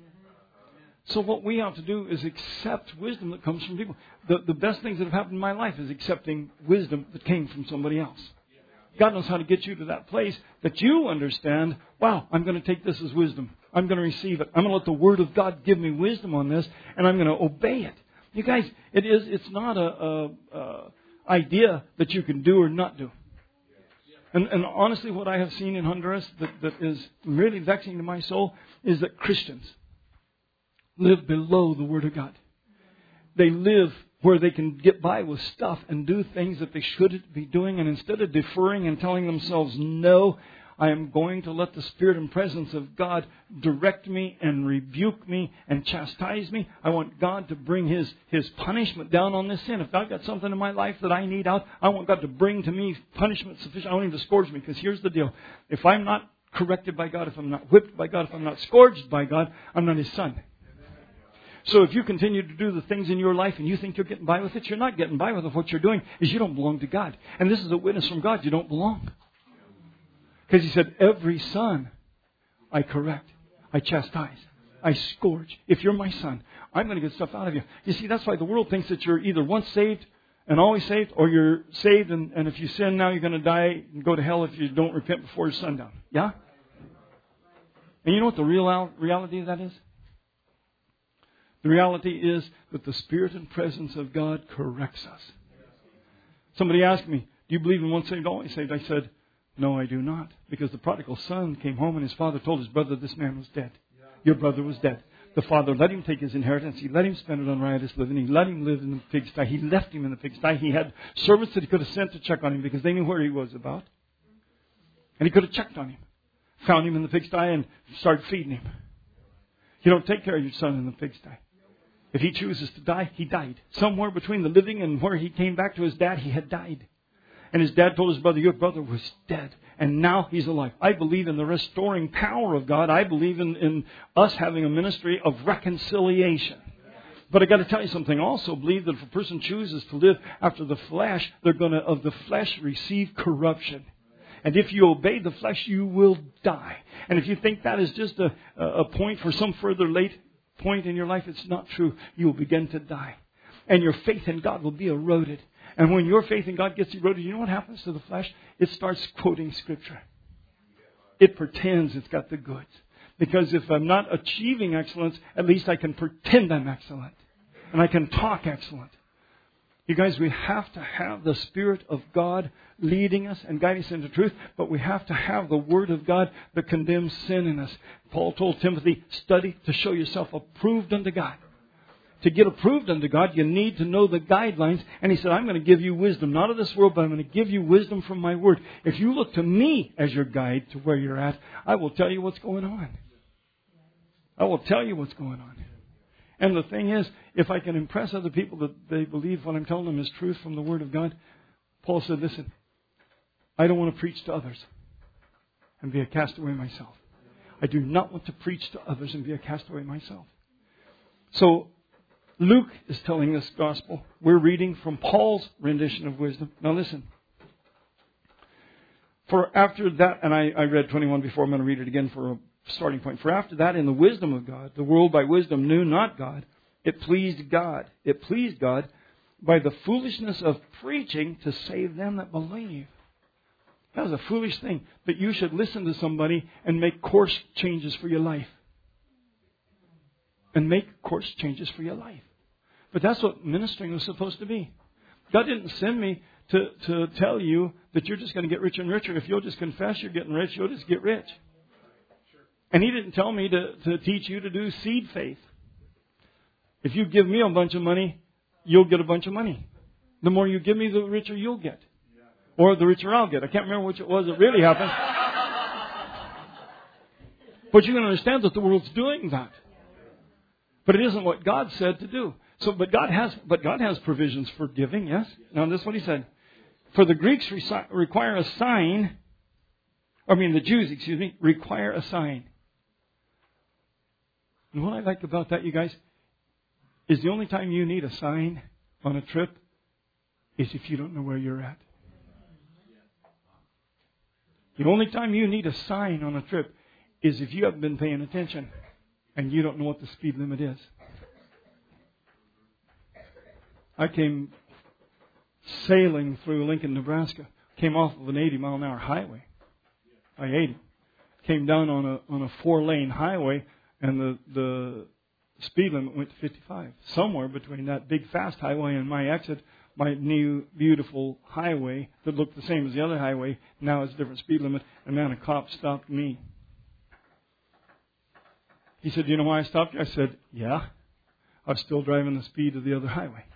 So what we have to do is accept wisdom that comes from people. The, the best things that have happened in my life is accepting wisdom that came from somebody else. God knows how to get you to that place that you understand, wow, I'm going to take this as wisdom. I'm going to receive it. I'm going to let the Word of God give me wisdom on this, and I'm going to obey it. You guys, it is, it's not a, a, a idea that you can do or not do. And, and honestly, what I have seen in Honduras that, that is really vexing to my soul is that Christians live below the Word of God. They live where they can get by with stuff and do things that they shouldn't be doing. And instead of deferring and telling themselves, no, I am going to let the Spirit and presence of God direct me and rebuke me and chastise me. I want God to bring His, His punishment down on this sin. If I've got something in my life that I need out, I want God to bring to me punishment sufficient. I want Him to scourge me. Because here's the deal. If I'm not corrected by God, if I'm not whipped by God, if I'm not scourged by God, I'm not His son. So if you continue to do the things in your life and you think you're getting by with it, you're not getting by with it. What you're doing is you don't belong to God. And this is a witness from God. You don't belong. Because He said, every son I correct, I chastise, I scourge. If you're my son, I'm going to get stuff out of you. You see, that's why the world thinks that you're either once saved and always saved, or you're saved and, and if you sin now, you're going to die and go to hell if you don't repent before sundown. Yeah? And you know what the real reality of that is? The reality is that the Spirit and presence of God corrects us. Somebody asked me, do you believe in once saved, always saved? I said, no, I do not. Because the prodigal son came home and his father told his brother, this man was dead. Your brother was dead. The father let him take his inheritance. He let him spend it on riotous living. He let him live in the pigsty. He left him in the pigsty. He had servants that he could have sent to check on him because they knew where he was about. And he could have checked on him. Found him in the pigsty and started feeding him. You don't take care of your son in the pigsty. If he chooses to die, he died. Somewhere between the living and where he came back to his dad, he had died. And his dad told his brother, your brother was dead. And now he's alive. I believe in the restoring power of God. I believe in, in us having a ministry of reconciliation. But I got to tell you something. I also believe that if a person chooses to live after the flesh, they're going to, of the flesh, receive corruption. And if you obey the flesh, you will die. And if you think that is just a, a point for some further late point in your life, it's not true. You will begin to die. And your faith in God will be eroded. And when your faith in God gets eroded, you know what happens to the flesh? It starts quoting Scripture. It pretends it's got the goods. Because if I'm not achieving excellence, at least I can pretend I'm excellent. And I can talk excellent. You guys, we have to have the Spirit of God leading us and guiding us into truth, but we have to have the Word of God that condemns sin in us. Paul told Timothy, study to show yourself approved unto God. to get approved unto God, you need to know the guidelines. And He said, I'm going to give you wisdom, not of this world, but I'm going to give you wisdom from my Word. If you look to me as your guide to where you're at, I will tell you what's going on. I will tell you what's going on. And the thing is, if I can impress other people that they believe what I'm telling them is truth from the Word of God, Paul said, listen, I don't want to preach to others and be a castaway myself. I do not want to preach to others and be a castaway myself. So, Luke is telling this gospel. We're reading from Paul's rendition of wisdom. Now listen. For after that, and I, I read twenty-one before, I'm going to read it again for a starting point. For after that, in the wisdom of God, the world by wisdom knew not God. It pleased God. It pleased God by the foolishness of preaching to save them that believe. That was a foolish thing. That you should listen to somebody and make course changes for your life. And make course changes for your life. But that's what ministering was supposed to be. God didn't send me to, to tell you that you're just going to get richer and richer. If you'll just confess you're getting rich, you'll just get rich. And He didn't tell me to, to teach you to do seed faith. If you give me a bunch of money, you'll get a bunch of money. The more you give me, the richer you'll get. Or the richer I'll get. I can't remember which it was that really happened. But you can understand that the world's doing that. But it isn't what God said to do. So, but God has, but God has provisions for giving, yes? Now, this is what He said. For the Greeks reci- require a sign, I mean the Jews, excuse me, require a sign. And what I like about that, you guys, is the only time you need a sign on a trip is if you don't know where you're at. The only time you need a sign on a trip is if you haven't been paying attention and you don't know what the speed limit is. I came sailing through Lincoln, Nebraska. Came off of an eighty mile an hour highway. I eighty. Came down on a on a four lane highway, and the the speed limit went to fifty-five. Somewhere between that big fast highway and my exit, my new beautiful highway that looked the same as the other highway, now it's a different speed limit. And then a cop stopped me. He said, "Do you know why I stopped you?" I said, "Yeah. I was still driving the speed of the other highway."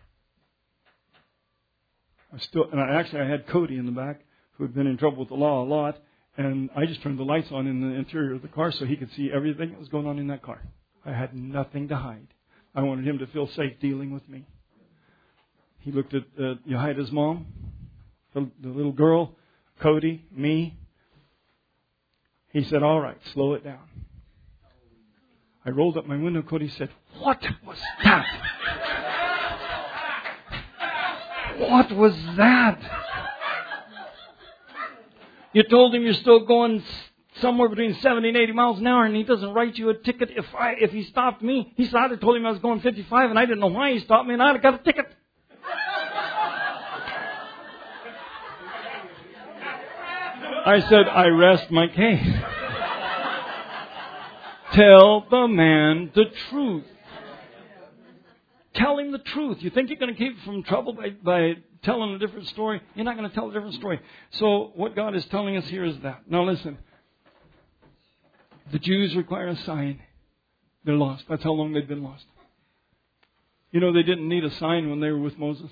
I was still, and I actually I had Cody in the back who had been in trouble with the law a lot, and I just turned the lights on in the interior of the car so he could see everything that was going on in that car. I had nothing to hide. I wanted him to feel safe dealing with me. He looked at uh, Yehida's mom, the, the little girl, Cody, me. He said, "All right, slow it down." I rolled up my window. Cody said, "What was that? What was that?" You told him you're still going somewhere between seventy and eighty miles an hour, and he doesn't write you a ticket. If I if he stopped me, he said I'd have told him I was going fifty-five, and I didn't know why he stopped me, and I'd have got a ticket. I said, "I rest my case." Tell the man the truth. Tell him the truth. You think you're going to keep him from trouble by, by telling a different story? You're not going to tell a different story. So what God is telling us here is that. Now listen. The Jews require a sign. They're lost. That's how long they've been lost. You know, they didn't need a sign when they were with Moses.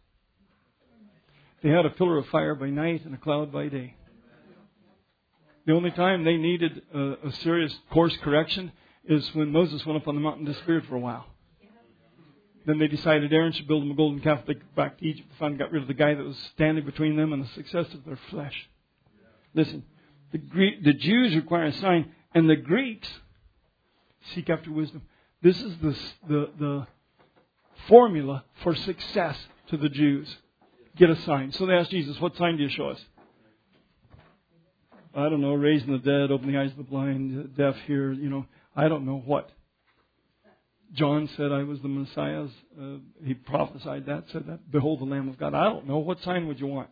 They had a pillar of fire by night and a cloud by day. The only time they needed a, a serious course correction is when Moses went up on the mountain and disappeared for a while. Then they decided Aaron should build them a golden calf. They go back to Egypt, finally got rid of the guy that was standing between them and the success of their flesh. Listen, the, Greek, the Jews require a sign, and the Greeks seek after wisdom. This is the, the, the formula for success to the Jews. Get a sign. So they asked Jesus, "What sign do you show us?" I don't know, raising the dead, open the eyes of the blind, deaf hear, you know, I don't know what. John said I was the Messiah. Uh, he prophesied that, said that. Behold the Lamb of God. I don't know. What sign would you want?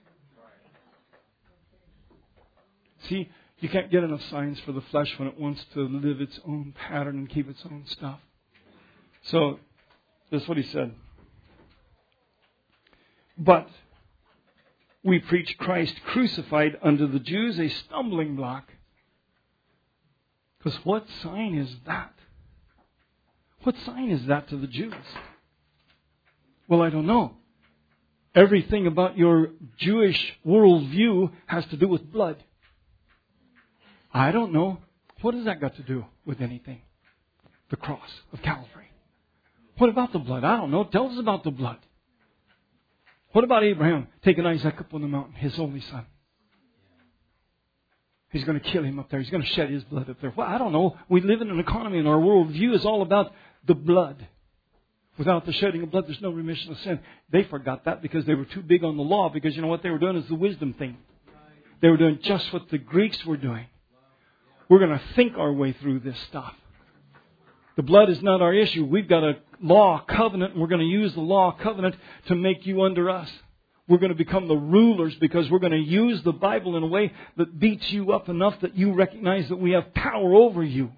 See, you can't get enough signs for the flesh when it wants to live its own pattern and keep its own stuff. So, that's what he said. But we preach Christ crucified unto the Jews, a stumbling block. Because what sign is that? What sign is that to the Jews? Well, I don't know. Everything about your Jewish worldview has to do with blood. I don't know. What has that got to do with anything? The cross of Calvary. What about the blood? I don't know. Tell us about the blood. What about Abraham taking Isaac up on the mountain, his only son? He's going to kill him up there. He's going to shed his blood up there. Well, I don't know. We live in an economy and our worldview is all about the blood. Without the shedding of blood, there's no remission of sin. They forgot that because they were too big on the law. Because you know what they were doing is the wisdom thing. They were doing just what the Greeks were doing. We're going to think our way through this stuff. The blood is not our issue. We've got a law covenant, and we're going to use the law covenant to make you under us. We're going to become the rulers because we're going to use the Bible in a way that beats you up enough that you recognize that we have power over you.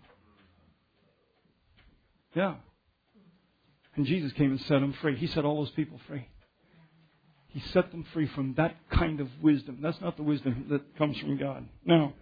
Yeah. And Jesus came and set them free. He set all those people free. He set them free from that kind of wisdom. That's not the wisdom that comes from God. No.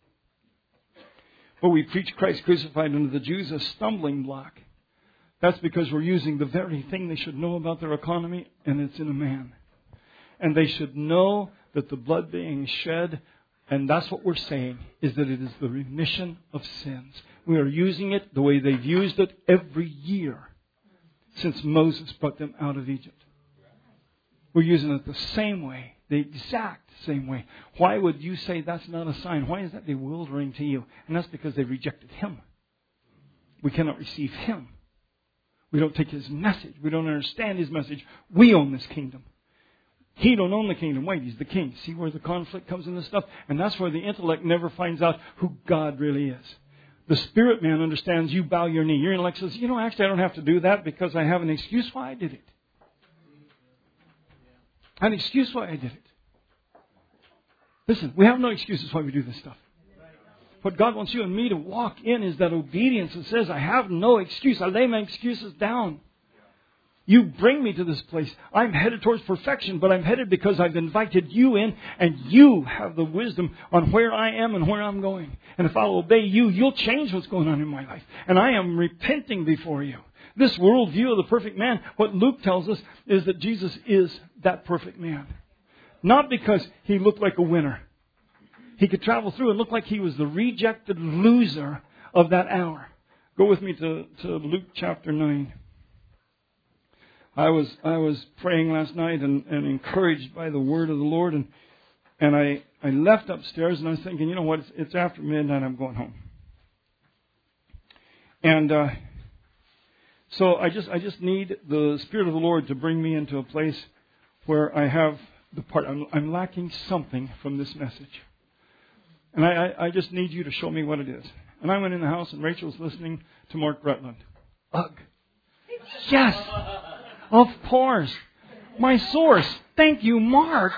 But we preach Christ crucified unto the Jews a stumbling block. That's because we're using the very thing they should know about their economy, and it's in a man. And they should know that the blood being shed, and that's what we're saying, is that it is the remission of sins. We are using it the way they've used it every year since Moses brought them out of Egypt. We're using it the same way, the exact same way. Why would you say that's not a sign? Why is that bewildering to you? And that's because they rejected Him. We cannot receive Him. We don't take His message. We don't understand His message. We own this kingdom. He don't own the kingdom. Wait, He's the king. See where the conflict comes in this stuff? And that's where the intellect never finds out who God really is. The spirit man understands you bow your knee. Your intellect says, you know, actually I don't have to do that because I have an excuse why I did it. I have an excuse why I did it. Listen, we have no excuses why we do this stuff. What God wants you and me to walk in is that obedience that says, I have no excuse. I lay my excuses down. You bring me to this place. I'm headed towards perfection, but I'm headed because I've invited you in, and you have the wisdom on where I am and where I'm going. And if I'll obey you, you'll change what's going on in my life. And I am repenting before you. This worldview of the perfect man, what Luke tells us is that Jesus is that perfect man. Not because he looked like a winner. He could travel through and look like he was the rejected loser of that hour. Go with me to, to Luke chapter nine. I was I was praying last night and, and encouraged by the word of the Lord, and and I, I left upstairs and I was thinking, you know what, it's, it's after midnight, I'm going home. And uh, so I just I just need the Spirit of the Lord to bring me into a place where I have the part. I'm, I'm lacking something from this message. And I, I, I just need you to show me what it is. And I went in the house and Rachel was listening to Mark Rutland. Ugh. Yes. Of course. My source. Thank you, Mark.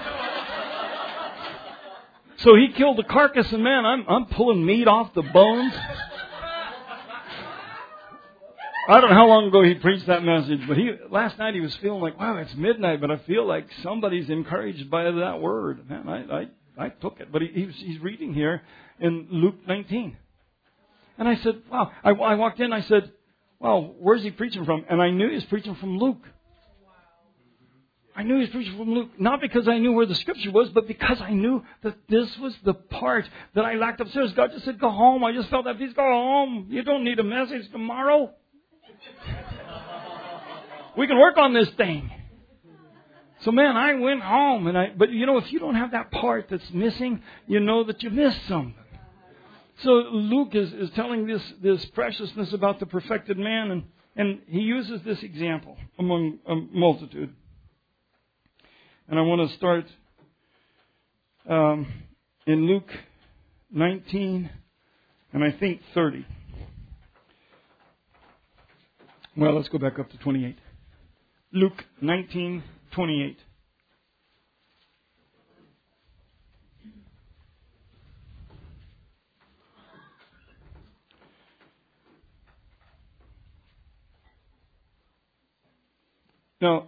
So he killed the carcass, and man, I'm I'm pulling meat off the bones. I don't know how long ago he preached that message, but he last night he was feeling like, wow, it's midnight, but I feel like somebody's encouraged by that word. Man, I I, I took it. But he, he was, he's reading here in Luke nineteen. And I said, wow. I, I walked in, I said, well, where's he preaching from? And I knew he was preaching from Luke. I knew he was preaching from Luke, not because I knew where the scripture was, but because I knew that this was the part that I lacked upstairs. God just said, go home. I just felt that peace. Go home. You don't need a message tomorrow. We can work on this thing. So, man, I went home. and I. But, you know, if you don't have that part that's missing, you know that you missed something. So Luke is, is telling this, this preciousness about the perfected man, and, and he uses this example among a multitude. And I want to start um, in Luke nineteen, and I think thirty. Well, let's go back up to twenty-eight. Luke nineteen, twenty-eight. Now,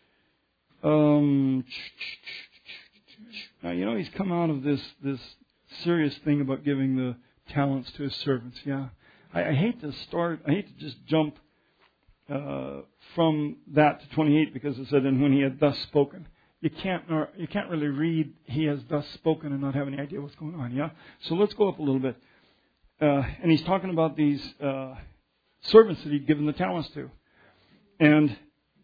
um, now you know he's come out of this this serious thing about giving the talents to his servants. Yeah, I, I hate to start. I hate to just jump uh, from that to twenty-eight, because it said, "And when he had thus spoken." You can't you can't really read "he has thus spoken" and not have any idea what's going on. Yeah. So let's go up a little bit. Uh, and he's talking about these uh, servants that he'd given the talents to, and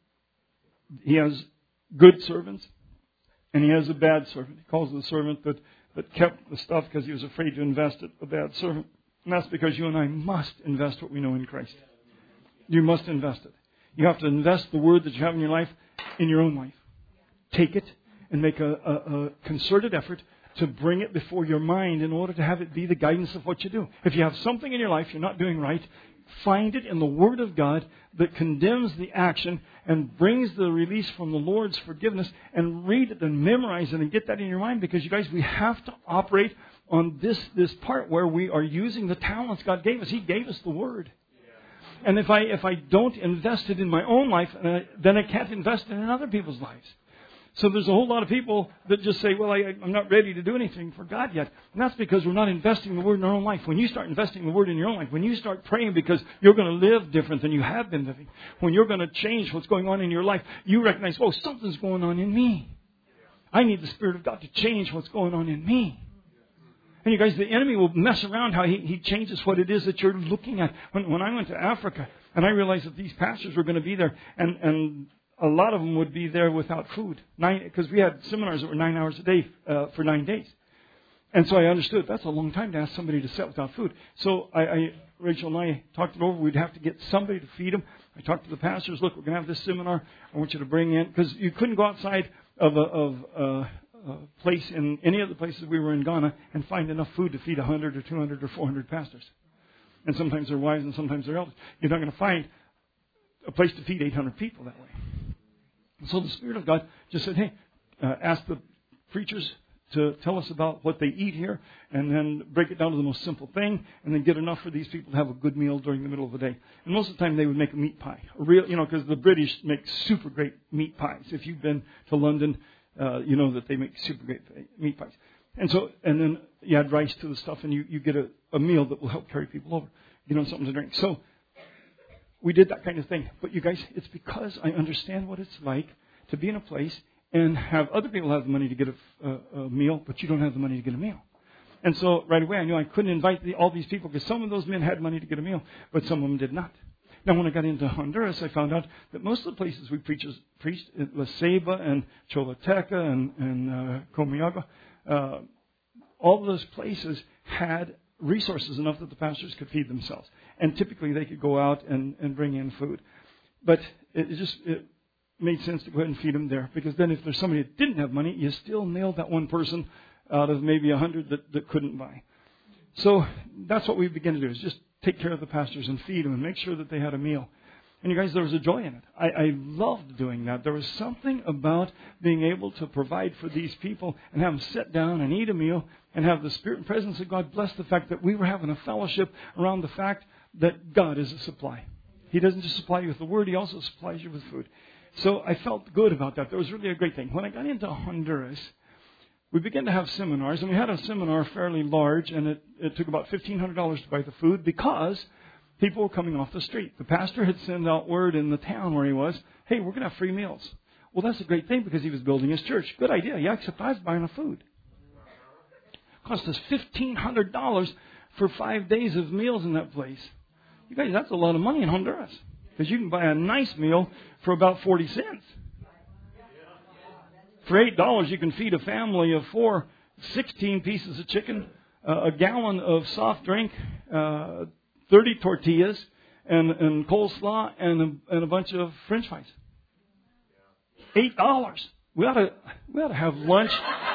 he has good servants, and he has a bad servant. He calls the servant that, that kept the stuff because he was afraid to invest it, a bad servant. And that's because you and I must invest what we know in Christ. You must invest it. You have to invest the word that you have in your life in your own life. Take it and make a, a, a concerted effort to bring it before your mind in order to have it be the guidance of what you do. If you have something in your life you're not doing right, find it in the Word of God that condemns the action and brings the release from the Lord's forgiveness, and read it and memorize it and get that in your mind, because you guys, we have to operate on this, this part where we are using the talents God gave us. He gave us the Word. And if I, if I don't invest it in my own life, uh, then I can't invest it in other people's lives. So there's a whole lot of people that just say, well, I, I'm not ready to do anything for God yet. And that's because we're not investing the Word in our own life. When you start investing the Word in your own life, when you start praying because you're going to live different than you have been living, when you're going to change what's going on in your life, you recognize, oh, something's going on in me. I need the Spirit of God to change what's going on in me. And you guys, the enemy will mess around how he, he changes what it is that you're looking at. When, when I went to Africa, and I realized that these pastors were going to be there, and, and a lot of them would be there without food, nine, because we had seminars that were nine hours a day uh, for nine days. And so I understood that's a long time to ask somebody to sit without food. So I, I, Rachel and I talked it over. We'd have to get somebody to feed them. I talked to the pastors. Look, we're going to have this seminar. I want you to bring in, because you couldn't go outside of a, of a, a place in any of the places we were in Ghana and find enough food to feed one hundred or two hundred or four hundred pastors. And sometimes they're wives and sometimes they're elders. You're not going to find a place to feed eight hundred people that way. And so the Spirit of God just said, hey, uh, ask the preachers to tell us about what they eat here, and then break it down to the most simple thing, and then get enough for these people to have a good meal during the middle of the day. And most of the time they would make a meat pie. A real, you know, because the British make super great meat pies. If you've been to London, uh, you know that they make super great meat pies. And so, and then you add rice to the stuff, and you, you get a, a meal that will help carry people over. You know, something to drink. So we did that kind of thing. But you guys, it's because I understand what it's like to be in a place and have other people have the money to get a, a, a meal, but you don't have the money to get a meal. And so right away I knew I couldn't invite the, all these people, because some of those men had money to get a meal, but some of them did not. Now when I got into Honduras, I found out that most of the places we preached, preached La Ceiba and Choluteca and, and uh, Comayagua, uh, all of those places had resources enough that the pastors could feed themselves. And typically they could go out and, and bring in food. But it, it just it made sense to go ahead and feed them there. Because then if there's somebody that didn't have money, you still nailed that one person out of maybe a hundred that, that couldn't buy. So that's what we began to do, is just take care of the pastors and feed them and make sure that they had a meal. And you guys, there was a joy in it. I, I loved doing that. There was something about being able to provide for these people and have them sit down and eat a meal and have the Spirit and presence of God bless the fact that we were having a fellowship around the fact that God is a supply. He doesn't just supply you with the Word, He also supplies you with food. So I felt good about that. That was really a great thing. When I got into Honduras, we began to have seminars, and we had a seminar fairly large, and it, it took about fifteen hundred dollars to buy the food because people were coming off the street. The pastor had sent out word in the town where he was, hey, we're going to have free meals. Well, that's a great thing because he was building his church. Good idea. Yeah, except I was buying the food. It cost us fifteen hundred dollars for five days of meals in that place. You guys, that's a lot of money in Honduras, because you can buy a nice meal for about forty cents. For eight dollars, you can feed a family of four, sixteen pieces of chicken, uh, a gallon of soft drink, uh, thirty tortillas, and, and coleslaw, and a, and a bunch of French fries. Eight dollars. We ought to we ought to have lunch.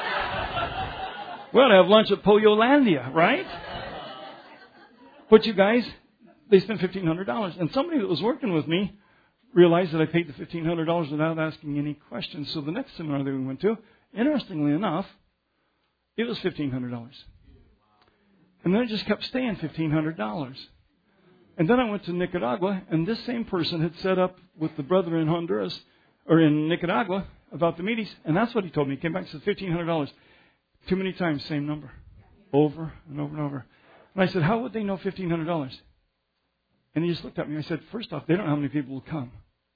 We ought to have lunch at Pollolandia, right? But you guys, they spent fifteen hundred dollars, and somebody that was working with me realized that I paid the fifteen hundred dollars without asking any questions. So the next seminar that we went to, interestingly enough, it was fifteen hundred dollars. And then it just kept staying fifteen hundred dollars. And then I went to Nicaragua, and this same person had set up with the brother in Honduras, or in Nicaragua, about the meetings, and that's what he told me. He came back and said fifteen hundred dollars. Too many times, same number. over and over and over. And I said, how would they know fifteen hundred dollars? And he just looked at me. I said, first off, they don't know how many people will come.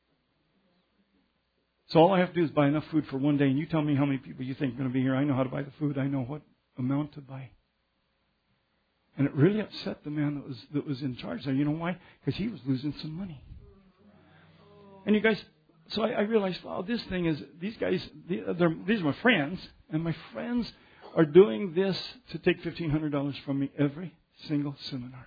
So all I have to do is buy enough food for one day, and you tell me how many people you think are going to be here. I know how to buy the food. I know what amount to buy. And it really upset the man that was that was in charge there. You know why? Because he was losing some money. And you guys, so I, I realized, wow, this thing is, these guys, they're, these are my friends, and my friends are doing this to take fifteen hundred dollars from me every single seminar.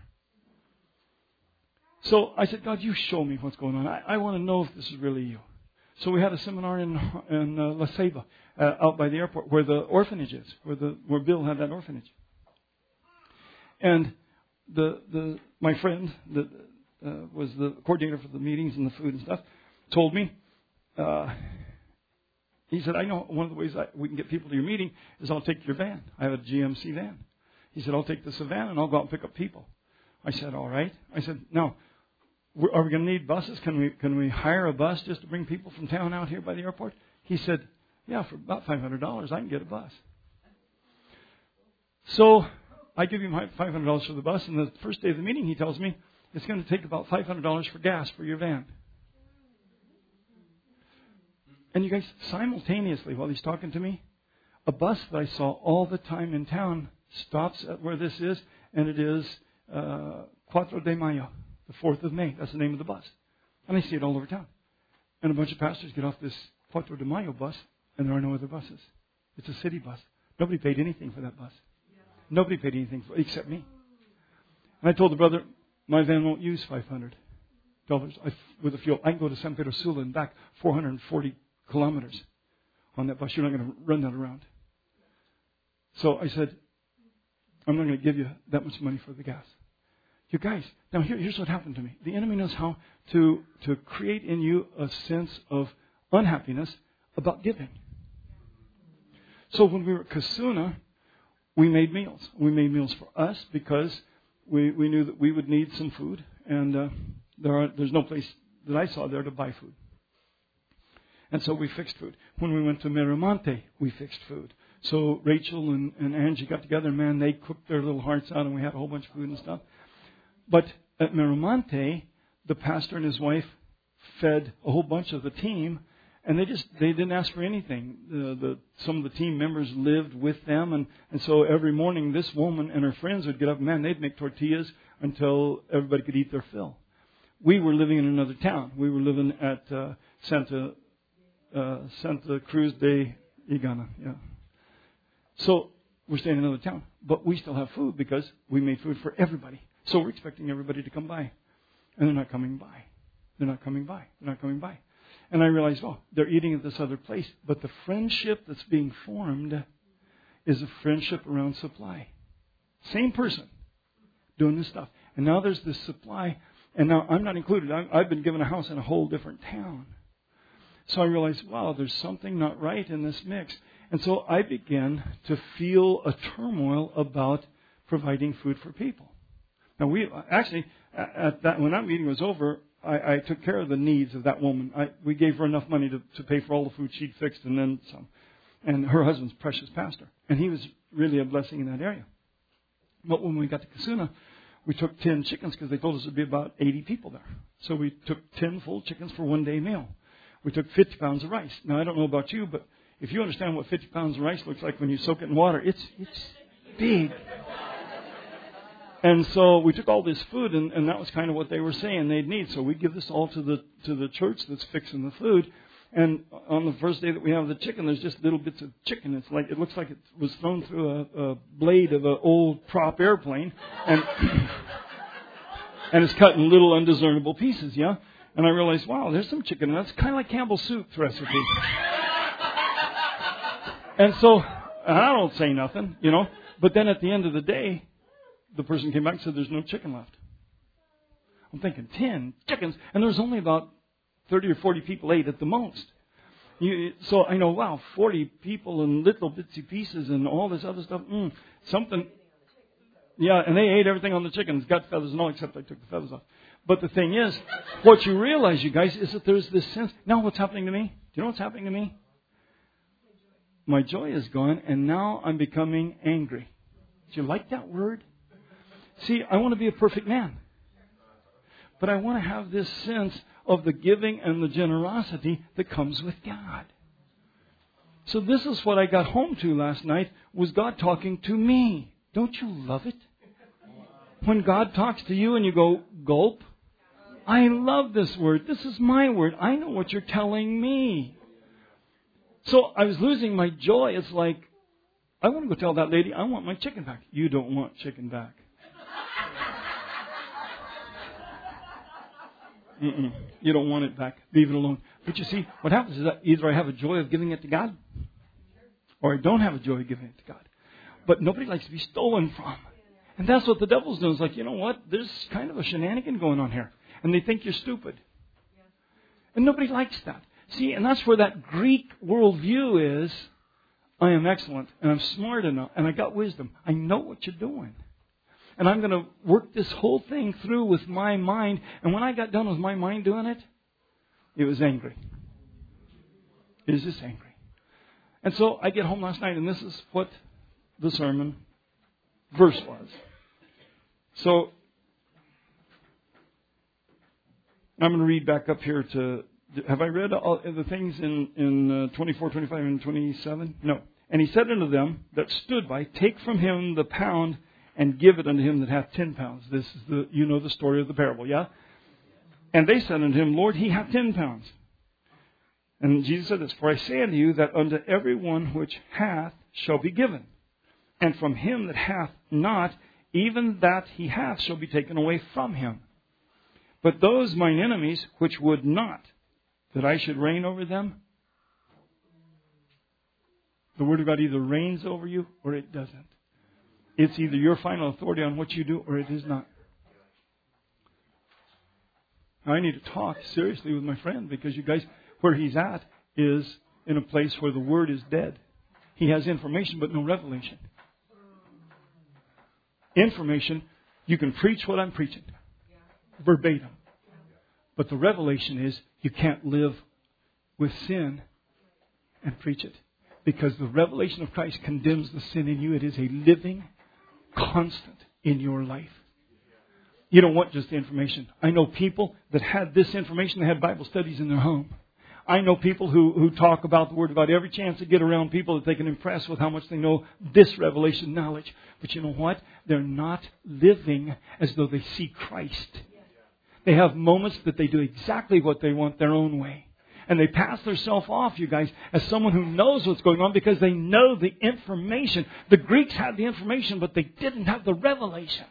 So I said, God, you show me what's going on. I, I want to know if this is really you. So we had a seminar in in uh, La Ceiba, uh, out by the airport, where the orphanage is, where the where Bill had that orphanage. And the the my friend that uh, was the coordinator for the meetings and the food and stuff told me, uh, he said, I know one of the ways I, we can get people to your meeting is I'll take your van. I have a G M C van. He said, I'll take this van and I'll go out and pick up people. I said, all right. I said, now, are we going to need buses? Can we can we hire a bus just to bring people from town out here by the airport? He said, yeah, for about five hundred dollars I can get a bus. So I give him five hundred dollars for the bus, and the first day of the meeting he tells me it's going to take about five hundred dollars for gas for your van. And you guys, simultaneously while he's talking to me, a bus that I saw all the time in town stops at where this is, and it is uh, Cuatro de Mayo, the fourth of May. That's the name of the bus. And I see it all over town. And a bunch of pastors get off this Cuatro de Mayo bus, and there are no other buses. It's a city bus. Nobody paid anything for that bus. Nobody paid anything for it except me. And I told the brother, my van won't use five hundred dollars with the fuel. I can go to San Pedro Sula and back four hundred forty kilometers on that bus. You're not going to run that around. So I said, I'm not going to give you that much money for the gas. You guys, now here, here's what happened to me. The enemy knows how to, to create in you a sense of unhappiness about giving. So when we were at Kasuna, we made meals. We made meals for us because we, we knew that we would need some food. And uh, there are, there's no place that I saw there to buy food. And so we fixed food. When we went to Miramonte, we fixed food. So Rachel and, and Angie got together. Man, they cooked their little hearts out, and we had a whole bunch of food and stuff. But at Miramonte, the pastor and his wife fed a whole bunch of the team, and they just they didn't ask for anything. The, the, some of the team members lived with them, and, and so every morning this woman and her friends would get up, and man, they'd make tortillas until everybody could eat their fill. We were living in another town. We were living at uh, Santa uh, Santa Cruz de Igana. Yeah. So we're staying in another town, but we still have food because we made food for everybody. So we're expecting everybody to come by, and they're not coming by. They're not coming by. They're not coming by. And I realized, oh, they're eating at this other place. But the friendship that's being formed is a friendship around supply. Same person doing this stuff. And now there's this supply. And now I'm not included. I'm, I've been given a house in a whole different town. So I realized, wow, there's something not right in this mix. And so I began to feel a turmoil about providing food for people. Now, we actually, at that, when that meeting was over, I, I took care of the needs of that woman. I, we gave her enough money to, to pay for all the food she'd fixed and then some. And her husband's a precious pastor. And he was really a blessing in that area. But when we got to Kasuna, we took ten chickens because they told us there'd be about eighty people there. So we took ten full chickens for one day meal. We took fifty pounds of rice. Now, I don't know about you, but if you understand what fifty pounds of rice looks like when you soak it in water, it's it's big. And so we took all this food, and, and that was kind of what they were saying they'd need. So we give this all to the to the church that's fixing the food. And on the first day that we have the chicken, there's just little bits of chicken. It's like it looks like it was thrown through a, a blade of an old prop airplane, and and it's cut in little undiscernible pieces. Yeah. And I realized, wow, there's some chicken. That's kind of like Campbell's soup recipe. And so and I don't say nothing, you know. But then at the end of the day, the person came back and said, there's no chicken left. I'm thinking, ten chickens. And there's only about thirty or forty people ate at the most. You, so I know, wow, forty people and little bitsy pieces and all this other stuff. Mm, something. Yeah, and they ate everything on the chickens, got feathers and all, except I took the feathers off. But the thing is, what you realize, you guys, is that there's this sense. Now what's happening to me? Do you know what's happening to me? My joy is gone, and now I'm becoming angry. Do you like that word? See, I want to be a perfect man. But I want to have this sense of the giving and the generosity that comes with God. So this is what I got home to last night, was God talking to me. Don't you love it? When God talks to you and you go, gulp. I love this word. This is my word. I know what you're telling me. So I was losing my joy. It's like, I want to go tell that lady, I want my chicken back. You don't want chicken back. Mm-mm. You don't want it back. Leave it alone. But you see, what happens is that either I have a joy of giving it to God, or I don't have a joy of giving it to God. But nobody likes to be stolen from. And that's what the devil's doing. It's like, you know what? There's kind of a shenanigan going on here. And they think you're stupid. And nobody likes that. See, and that's where that Greek worldview is. I am excellent, and I'm smart enough, and I got wisdom. I know what you're doing. And I'm going to work this whole thing through with my mind. And when I got done with my mind doing it, it was angry. It was just angry. And so I get home last night, and this is what the sermon verse was. So I'm going to read back up here to, have I read all the things in, in uh, twenty-four, twenty-five, and twenty-seven? No. And he said unto them that stood by, take from him the pound and give it unto him that hath ten pounds. This is the, you know the story of the parable, yeah? And they said unto him, Lord, he hath ten pounds. And Jesus said this, for I say unto you that unto every one which hath shall be given. And from him that hath not, even that he hath shall be taken away from him. But those mine enemies which would not that I should reign over them, the Word of God either reigns over you or it doesn't. It's either your final authority on what you do or it is not. Now, I need to talk seriously with my friend, because you guys, where he's at is in a place where the Word is dead. He has information but no revelation. Information, you can preach what I'm preaching, verbatim. But the revelation is you can't live with sin and preach it. Because the revelation of Christ condemns the sin in you. It is a living constant in your life. You don't want just the information. I know people that had this information. They had Bible studies in their home. I know people who, who talk about the Word about every chance they get around people that they can impress with how much they know this revelation knowledge. But you know what? They're not living as though they see Christ. They have moments that they do exactly what they want their own way. And they pass themselves off, you guys, as someone who knows what's going on because they know the information. The Greeks had the information, but they didn't have the revelation.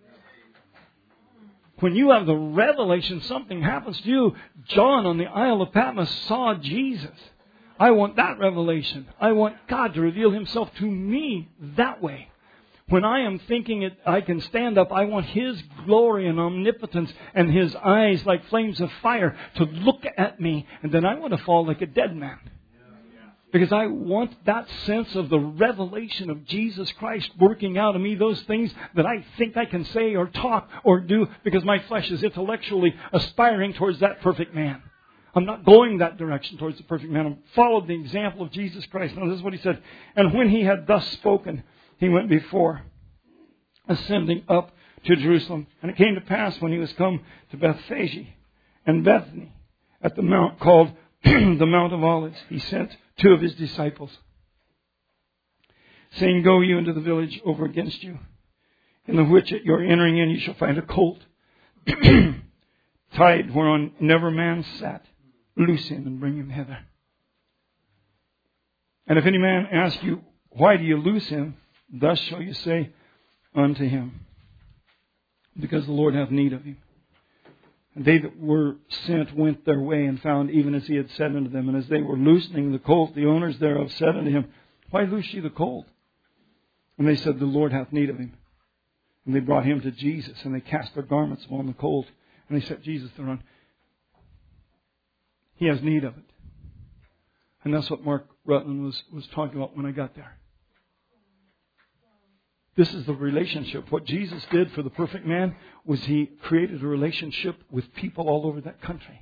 When you have the revelation, something happens to you. John on the Isle of Patmos saw Jesus. I want that revelation. I want God to reveal Himself to me that way. When I am thinking it, I can stand up, I want His glory and omnipotence and His eyes like flames of fire to look at me. And then I want to fall like a dead man. Because I want that sense of the revelation of Jesus Christ working out of me those things that I think I can say or talk or do, because my flesh is intellectually aspiring towards that perfect man. I'm not going that direction towards the perfect man. I'm following the example of Jesus Christ. Now this is what He said. And when He had thus spoken, He went before, ascending up to Jerusalem. And it came to pass when He was come to Bethphage and Bethany, at the mount called the Mount of Olives, He sent two of His disciples, saying, Go you into the village over against you, in the which at your entering in you shall find a colt, tied whereon never man sat. Loose him and bring him hither. And if any man ask you, Why do you loose him? Thus shall you say unto him, Because the Lord hath need of him. And they that were sent went their way and found even as He had said unto them. And as they were loosening the colt, the owners thereof said unto him, Why loose ye the colt? And they said, The Lord hath need of him. And they brought him to Jesus, and they cast their garments upon the colt, and they set Jesus thereon. He has need of it. And that's what Mark Rutland was, was talking about when I got there. This is the relationship. What Jesus did for the perfect man was He created a relationship with people all over that country.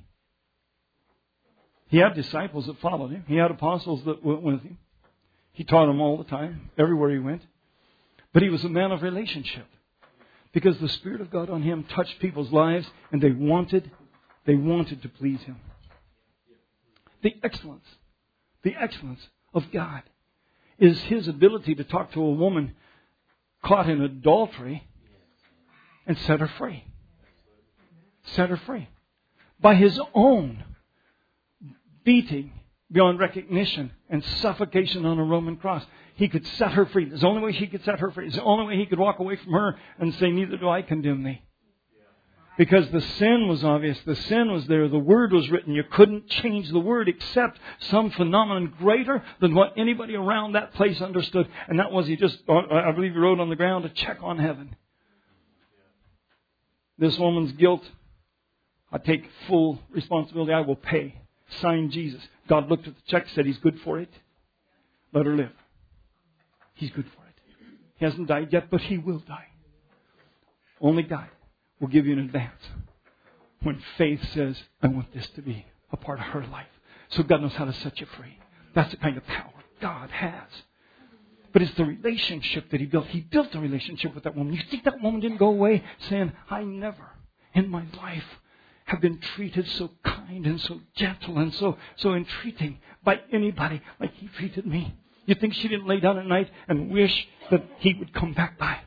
He had disciples that followed Him. He had apostles that went with Him. He taught them all the time, everywhere He went. But he was a man of relationship. Because the Spirit of God on him touched people's lives and they wanted, they wanted to please Him. The excellence, the excellence of God is His ability to talk to a woman caught in adultery and set her free. Set her free. By His own beating beyond recognition and suffocation on a Roman cross, He could set her free. There's the only way He could set her free. It's the only way He could walk away from her and say, neither do I condemn thee. Because the sin was obvious. The sin was there. The Word was written. You couldn't change the Word except some phenomenon greater than what anybody around that place understood. And that was He just, I believe He wrote on the ground, a check on heaven. This woman's guilt, I take full responsibility. I will pay. Sign Jesus. God looked at the check, said He's good for it. Let her live. He's good for it. He hasn't died yet, but He will die. Only God will give you an advance when faith says, I want this to be a part of her life. So God knows how to set you free. That's the kind of power God has. But it's the relationship that He built. He built a relationship with that woman. You think that woman didn't go away saying, I never in my life have been treated so kind and so gentle and so, so entreating by anybody like He treated me. You think she didn't lay down at night and wish that He would come back by?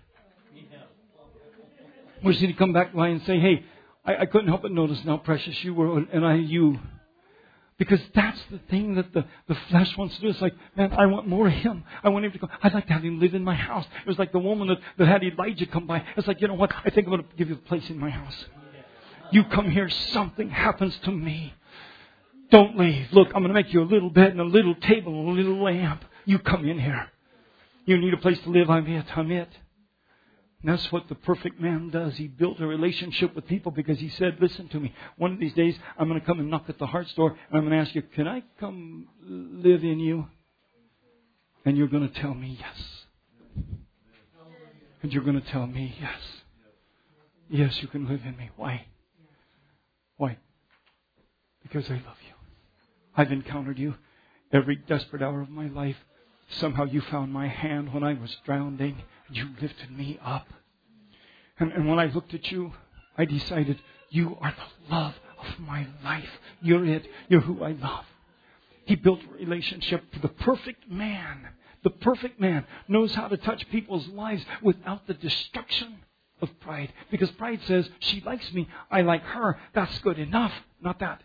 Wish He'd come back by and say, hey, I, I couldn't help but notice how precious you were and I you. Because that's the thing that the, the flesh wants to do. It's like, man, I want more of Him. I want Him to go. I'd like to have Him live in my house. It was like the woman that, that had Elijah come by. It's like, you know what? I think I'm going to give you a place in my house. You come here, something happens to me. Don't leave. Look, I'm going to make you a little bed and a little table and a little lamp. You come in here. You need a place to live. I'm it. I'm it. And that's what the perfect man does. He built a relationship with people because he said, listen to me. One of these days, I'm going to come and knock at the heart's door. And I'm going to ask you, can I come live in you? And you're going to tell me yes. And you're going to tell me yes. Yes, you can live in me. Why? Why? Because I love you. I've encountered you every desperate hour of my life. Somehow you found my hand when I was drowning. You lifted me up. And, and when I looked at you, I decided you are the love of my life. You're it. You're who I love. He built a relationship for the perfect man. The perfect man knows how to touch people's lives without the destruction of pride. Because pride says, she likes me, I like her. That's good enough. Not that.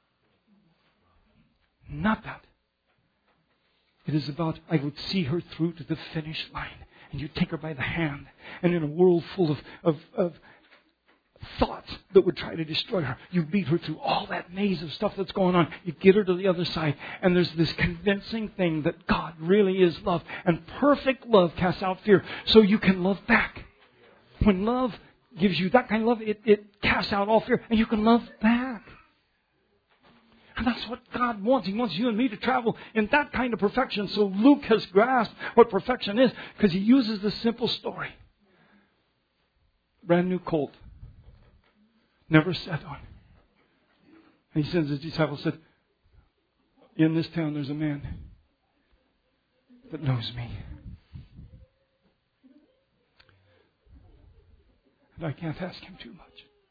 Not that. It is about, I would see her through to the finish line. And you take her by the hand. And in a world full of, of, of thoughts that would try to destroy her, you beat her through all that maze of stuff that's going on. You get her to the other side. And there's this convincing thing that God really is love. And perfect love casts out fear. So you can love back. When love gives you that kind of love, it, it casts out all fear. And you can love back. And that's what God wants. He wants you and me to travel in that kind of perfection. So Luke has grasped what perfection is because he uses this simple story. Brand new colt. Never sat on. And he sends his disciples, said, in this town there's a man that knows me. And I can't ask him too much.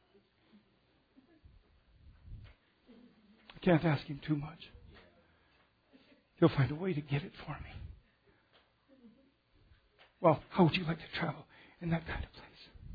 I can't ask him too much. He'll find a way to get it for me. Well, how would you like to travel in that kind of place?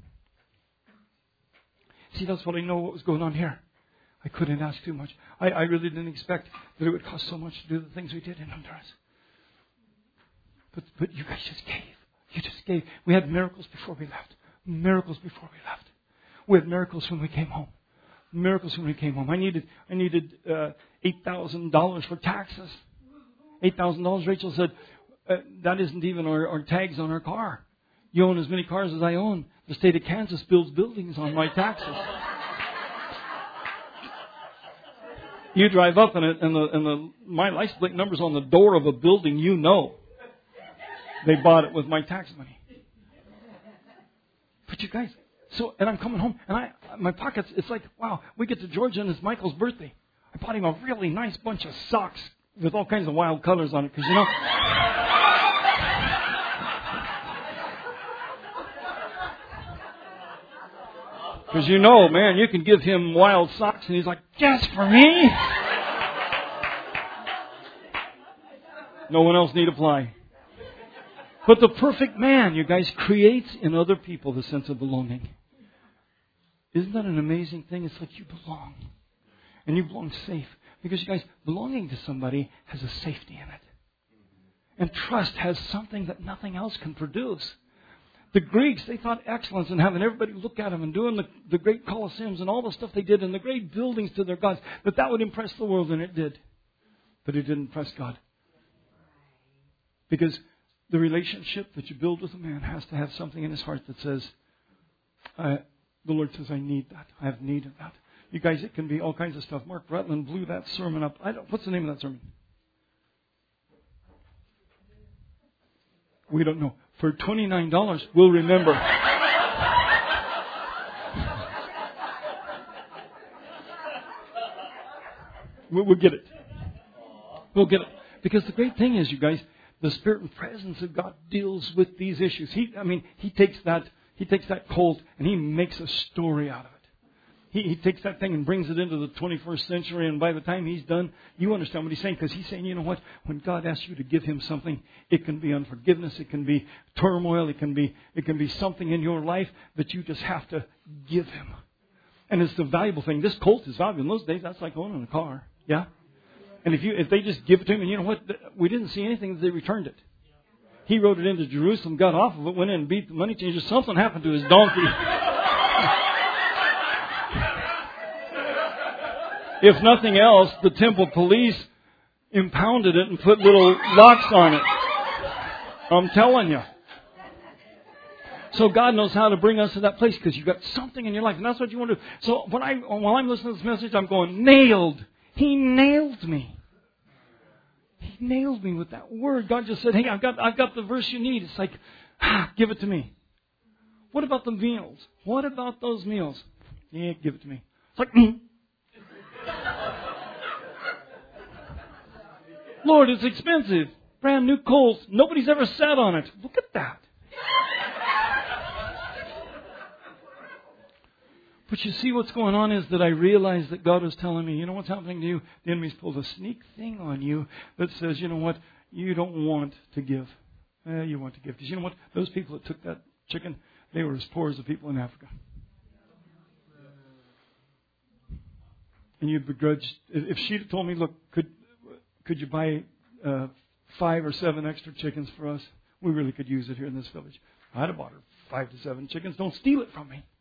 See, that's what I know what was going on here. I couldn't ask too much. I, I really didn't expect that it would cost so much to do the things we did in Honduras. But, but you guys just gave. You just gave. We had miracles before we left. Miracles before we left. We had miracles when we came home. Miracles when we came home. I needed I needed uh, eight thousand dollars for taxes. eight thousand dollars. Rachel said, uh, that isn't even our, our tags on our car. You own as many cars as I own. The state of Kansas builds buildings on my taxes. You drive up and, it, and, the, and the, my license plate number's on the door of a building you know. They bought it with my tax money. But you guys... So, and I'm coming home, and I, my pockets, it's like, wow, we get to Georgia, and it's Michael's birthday. I bought him a really nice bunch of socks with all kinds of wild colors on it, because, you know, Because you know, man, you can give him wild socks and he's like, just for me? No one else need apply. But the perfect man, you guys, creates in other people the sense of belonging. Isn't that an amazing thing? It's like you belong. And you belong safe. Because you guys, belonging to somebody has a safety in it. And trust has something that nothing else can produce. The Greeks, they thought excellence in having everybody look at them and doing the, the great Colosseums and all the stuff they did and the great buildings to their gods, that that would impress the world, and it did. But it didn't impress God. Because the relationship that you build with a man has to have something in his heart that says, I, the Lord says, I need that. I have need of that. You guys, it can be all kinds of stuff. Mark Rutland blew that sermon up. I don't, what's the name of that sermon? We don't know. For twenty-nine dollars, we'll remember. we'll, we'll get it. We'll get it. Because the great thing is, you guys, the Spirit and presence of God deals with these issues. He, I mean, He takes that, He takes that colt and He makes a story out of it. He, he takes that thing and brings it into the twenty-first century, and by the time He's done, you understand what He's saying, because He's saying, you know what? When God asks you to give Him something, it can be unforgiveness, it can be turmoil, it can be it can be something in your life that you just have to give Him. And it's the valuable thing. This colt is valuable. In those days, that's like owning a car. Yeah? And if you if they just give it to Him, and you know what? We didn't see anything that they returned it. He rode it into Jerusalem, got off of it, went in and beat the money changer. Something happened to his donkey. If nothing else, the temple police impounded it and put little locks on it. I'm telling you. So God knows how to bring us to that place, because you've got something in your life, and that's what you want to do. So when I, while I'm listening to this message, I'm going, nailed. He nailed me. He nailed me with that word. God just said, hey, I've got, I've got the verse you need. It's like, ah, give it to me. What about the meals? What about those meals? Yeah, give it to me. It's like, mm. Lord, it's expensive. Brand new coals. Nobody's ever sat on it. Look at that. But you see, what's going on is that I realize that God was telling me, you know what's happening to you? The enemy's pulled a sneak thing on you that says, you know what? You don't want to give. Eh, you want to give. Because you know what? Those people that took that chicken, they were as poor as the people in Africa. And you'd begrudge. If she'd have told me, look, could could you buy uh, five or seven extra chickens for us? We really could use it here in this village. I'd have bought her five to seven chickens. Don't steal it from me.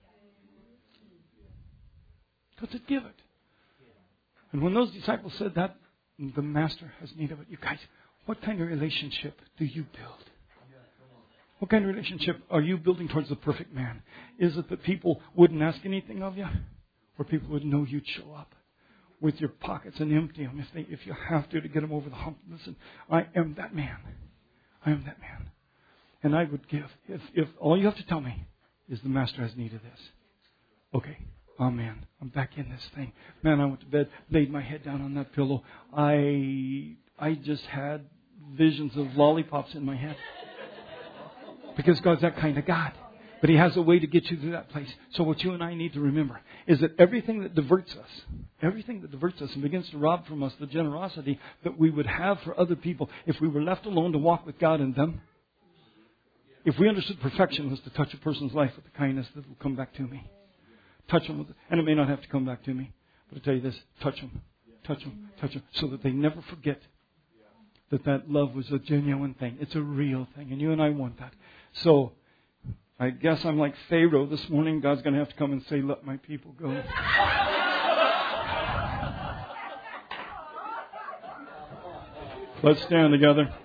God said, give it. And when those disciples said that, the Master has need of it. You guys, what kind of relationship do you build? What kind of relationship are you building towards the perfect man? Is it that people wouldn't ask anything of you? Or people would know you'd show up with your pockets and empty them if they, if you have to, to get them over the hump. Listen, I am that man. I am that man. And I would give. If, if all you have to tell me is the Master has need of this. Okay. Amen. I'm back in this thing. Man, I went to bed, laid my head down on that pillow. I I just had visions of lollipops in my head. Because God's that kind of God. But He has a way to get you to that place. So what you and I need to remember is that everything that diverts us, everything that diverts us and begins to rob from us the generosity that we would have for other people if we were left alone to walk with God in them. If we understood perfection was to touch a person's life with the kindness that will come back to me. Touch them with it. And it may not have to come back to me. But I tell you this, touch them. Touch them. Touch them. So that they never forget that that love was a genuine thing. It's a real thing. And you and I want that. So I guess I'm like Pharaoh this morning. God's going to have to come and say, let my people go. Let's stand together.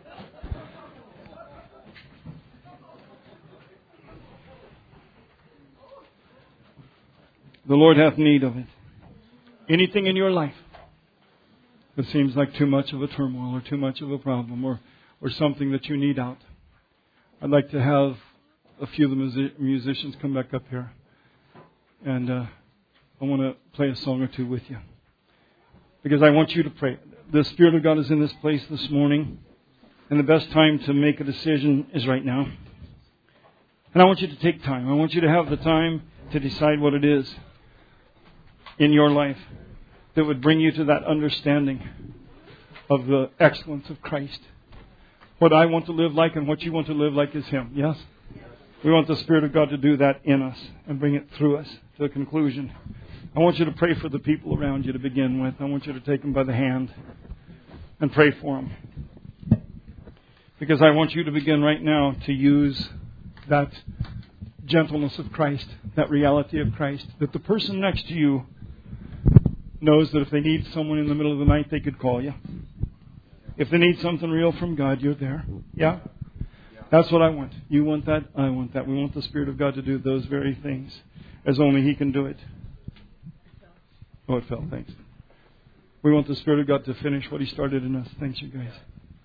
The Lord hath need of it. Anything in your life that seems like too much of a turmoil or too much of a problem or, or something that you need out. I'd like to have a few of the music- musicians come back up here. And uh, I want to play a song or two with you. Because I want you to pray. The Spirit of God is in this place this morning. And the best time to make a decision is right now. And I want you to take time. I want you to have the time to decide what it is in your life that would bring you to that understanding of the excellence of Christ. What I want to live like and what you want to live like is Him. Yes? We want the Spirit of God to do that in us and bring it through us to a conclusion. I want you to pray for the people around you to begin with. I want you to take them by the hand and pray for them. Because I want you to begin right now to use that gentleness of Christ, that reality of Christ, that the person next to you knows that if they need someone in the middle of the night, they could call you. If they need something real from God, you're there. Yeah? That's what I want. You want that? I want that. We want the Spirit of God to do those very things as only He can do it. Oh, it fell. Thanks. We want the Spirit of God to finish what He started in us. Thanks, you guys.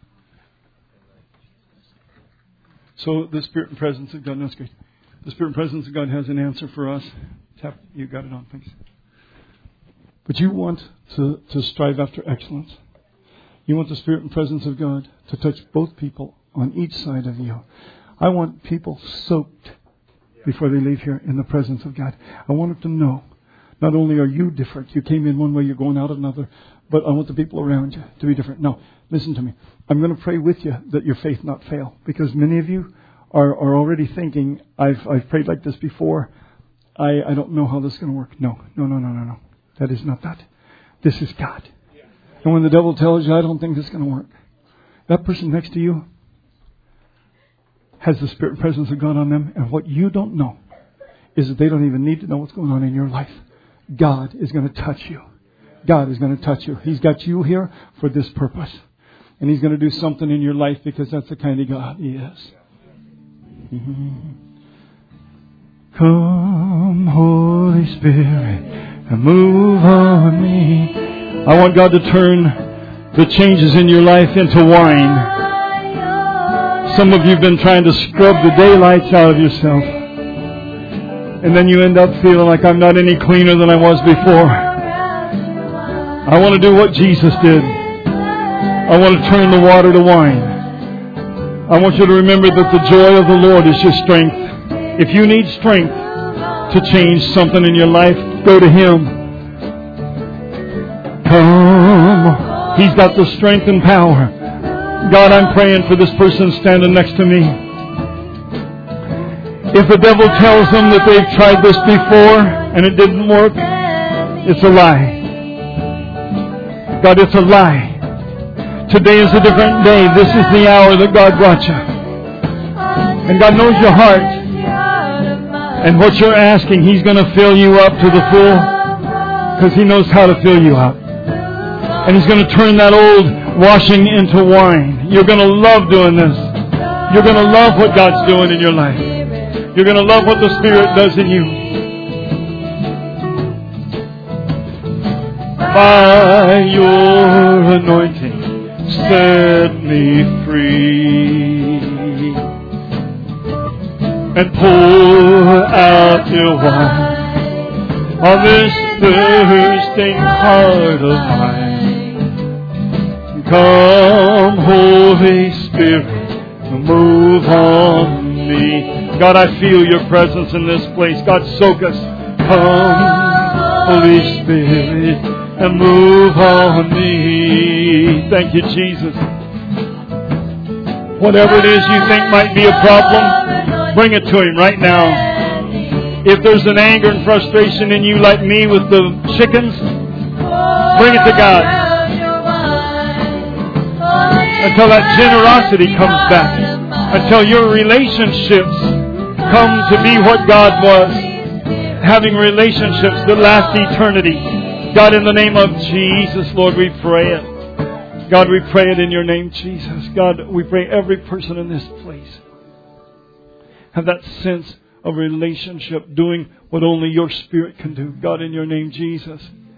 So the Spirit and presence of God, no, that's great. The Spirit and presence of God has an answer for us. Tap, you got it on, thanks. But you want to, to strive after excellence. You want the Spirit and presence of God to touch both people on each side of you. I want people soaked before they leave here in the presence of God. I want them to know, not only are you different, you came in one way, you're going out another, but I want the people around you to be different. Now, listen to me. I'm going to pray with you that your faith not fail, because many of you are, are already thinking, I've I've prayed like this before. I, I don't know how this is going to work. No, no, no, no, no, no. That is not that. This is God. And when the devil tells you, I don't think this is going to work, that person next to you has the Spirit and presence of God on them. And what you don't know is that they don't even need to know what's going on in your life. God is going to touch you. God is going to touch you. He's got you here for this purpose. And He's going to do something in your life because that's the kind of God He is. Mm-hmm. Come, Holy Spirit, and move on me. I want God to turn the changes in your life into wine. Some of you have been trying to scrub the daylights out of yourself. And then you end up feeling like I'm not any cleaner than I was before. I want to do what Jesus did. I want to turn the water to wine. I want you to remember that the joy of the Lord is your strength. If you need strength to change something in your life, go to Him. Come. He's got the strength and power. God, I'm praying for this person standing next to me. If the devil tells them that they've tried this before and it didn't work, it's a lie. God, it's a lie. Today is a different day. This is the hour that God brought you. And God knows your heart. And what you're asking, He's going to fill you up to the full, because He knows how to fill you up. And He's going to turn that old washing into wine. You're going to love doing this. You're going to love what God's doing in your life. You're going to love what the Spirit does in you. By your anointing, set me free. And pour out your wine on this thirsting heart of mine. Come, Holy Spirit, move on me. God, I feel your presence in this place. God, soak us. Come, Holy Spirit, and move on me. Thank you, Jesus. Whatever it is you think might be a problem, bring it to Him right now. If there's an anger and frustration in you like me with the chickens, bring it to God. Until that generosity comes back. Until your relationships come to be what God was. Having relationships that last eternity. God, in the name of Jesus, Lord, we pray it. God, we pray it in your name, Jesus. God, we pray every person in this place have that sense of relationship, doing what only your Spirit can do. God, in your name, Jesus.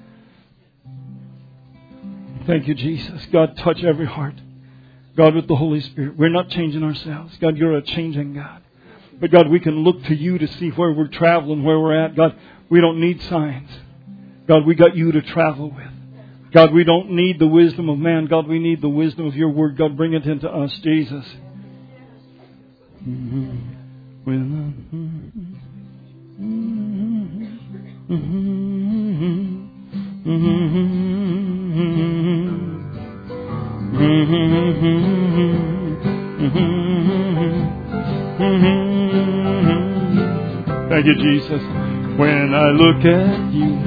Thank you, Jesus. God, touch every heart. God, with the Holy Spirit. We're not changing ourselves. God, you're a changing God. But God, we can look to you to see where we're traveling, where we're at. God, we don't need signs. God, we got you to travel with. God, we don't need the wisdom of man. God, we need the wisdom of your word. God, bring it into us, Jesus. Mm-hmm. Thank you, Jesus. When I look at you,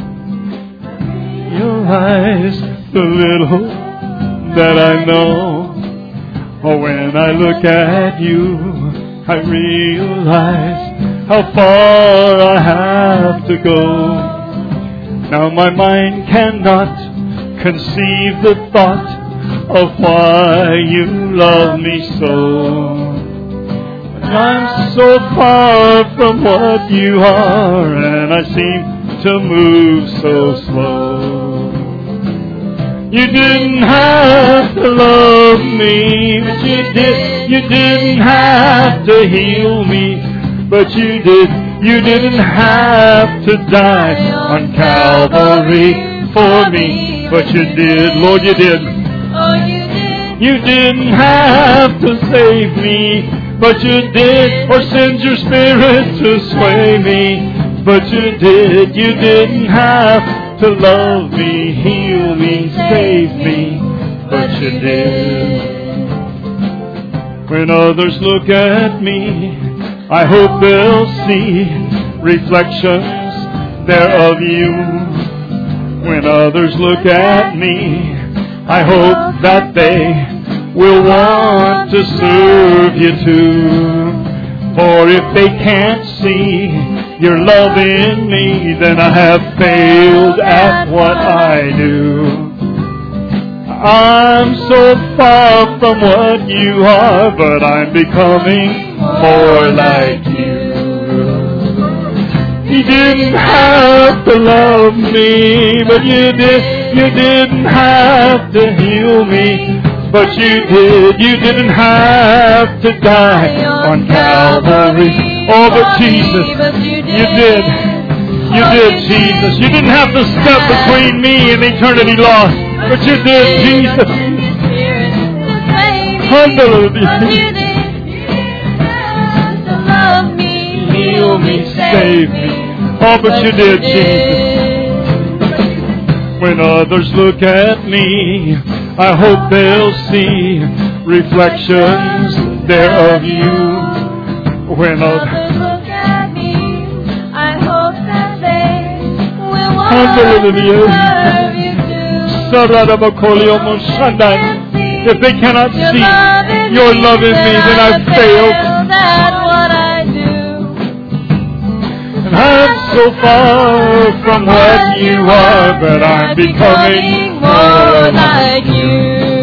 realize the little that I know. Oh, when I look at you, I realize how far I have to go. Now my mind cannot conceive the thought of why you love me so. I'm so far from what you are, and I seem to move so slow. You didn't have to love me, but you did. You didn't have to heal me, but you did. You didn't have to die on Calvary for me, but you did. Lord, you did. Oh, you did. You didn't have to save me, but you did, or send your Spirit to sway me, but you did. You didn't have to love me, heal me, save me, but you did. When others look at me, I hope they'll see reflections there of you. When others look at me, I hope that they will want to serve you too. For if they can't see your love in me, then I have failed at what I do. I'm so far from what you are, but I'm becoming more like you. You didn't have to love me, but you did. You didn't have to heal me, but you did. You didn't have to die on Calvary. Oh, but Jesus, you did. You did, Jesus. You didn't have to step between me and eternity lost, but you did, Jesus. Hallelujah. Heal me, save me. Oh, but you did, Jesus. When others look at me, I hope they'll see reflections there of you. When others look at me, I hope that they will want to serve you too. If they cannot see your love in me, then I've failed at what I do. And I'm so far from what you are, but I'm becoming more like you.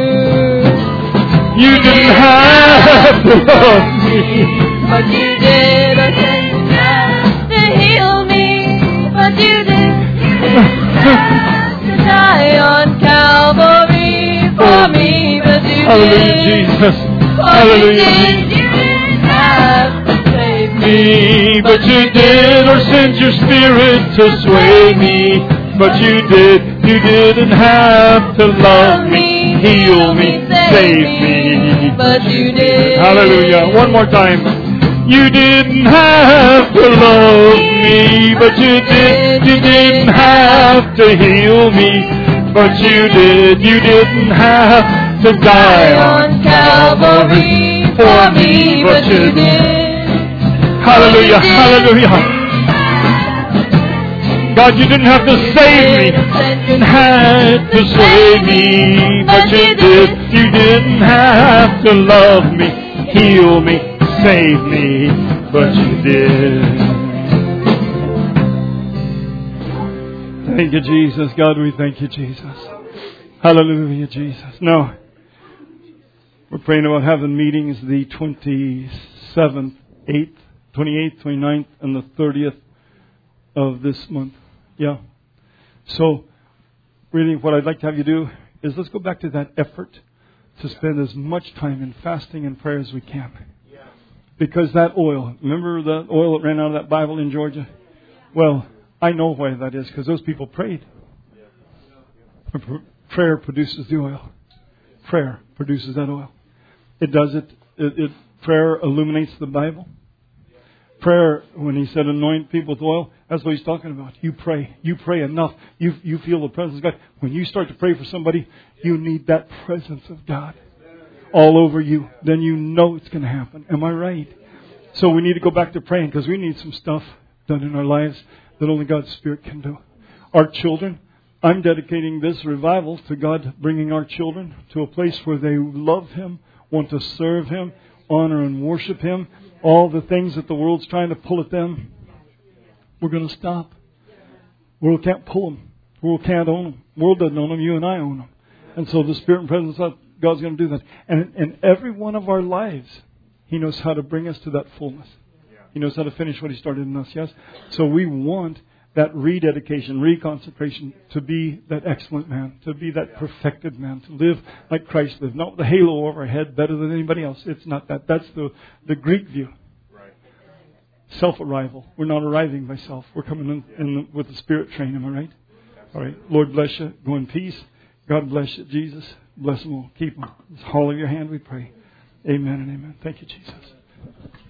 You didn't have to love me, but you did. I didn't have to heal me, but you did. You didn't have to die on Calvary for me, but you did. Hallelujah, Jesus. Hallelujah, Jesus. You didn't have to save me, but you did, or send your Spirit to sway me, but you did. You didn't have to love me, heal me, save me, but you did. Hallelujah. One more time. You didn't have to love me, but you did. You didn't have to heal me, but you did. You didn't have to die on Calvary for me, but you did. Hallelujah. Hallelujah. God, you didn't have to save me, you didn't have to sway me, but you did. You didn't have to love me, heal me, save me, but you did. Thank you, Jesus. God, we thank you, Jesus. Hallelujah, Jesus. Now, we're praying about having meetings the twenty-seventh, eighth, twenty-eighth, twenty-ninth, and the thirtieth of this month. Yeah. So, really, what I'd like to have you do is let's go back to that effort to spend as much time in fasting and prayer as we can. Yeah. Because that oil, remember the oil that ran out of that Bible in Georgia? Well, I know why that is, because those people prayed. Yeah. Prayer produces the oil. Prayer produces that oil. It does it. It, it prayer illuminates the Bible. prayer, when he said anoint people with oil, that's what he's talking about. You pray. You pray enough. You, you feel the presence of God. When you start to pray for somebody, you need that presence of God all over you. Then you know it's going to happen. Am I right? So we need to go back to praying because we need some stuff done in our lives that only God's Spirit can do. Our children, I'm dedicating this revival to God bringing our children to a place where they love Him, want to serve Him, honor and worship Him. All the things that the world's trying to pull at them, we're going to stop. The world can't pull them. The world can't own them. The world doesn't own them. You and I own them. And so the Spirit and presence of God's going to do that. And in every one of our lives, He knows how to bring us to that fullness. He knows how to finish what He started in us, yes? So we want that rededication, reconsecration, to be that excellent man, to be that perfected man, to live like Christ lived. Not with the halo over our head, better than anybody else. It's not that. That's the, the Greek view. Right. Self-arrival. We're not arriving by self. We're coming in, in the, with the Spirit train. Am I right? All right. Lord bless you. Go in peace. God bless you, Jesus. Bless them all. Keep them. It's the hollow of your hand we pray. Amen and amen. Thank you, Jesus.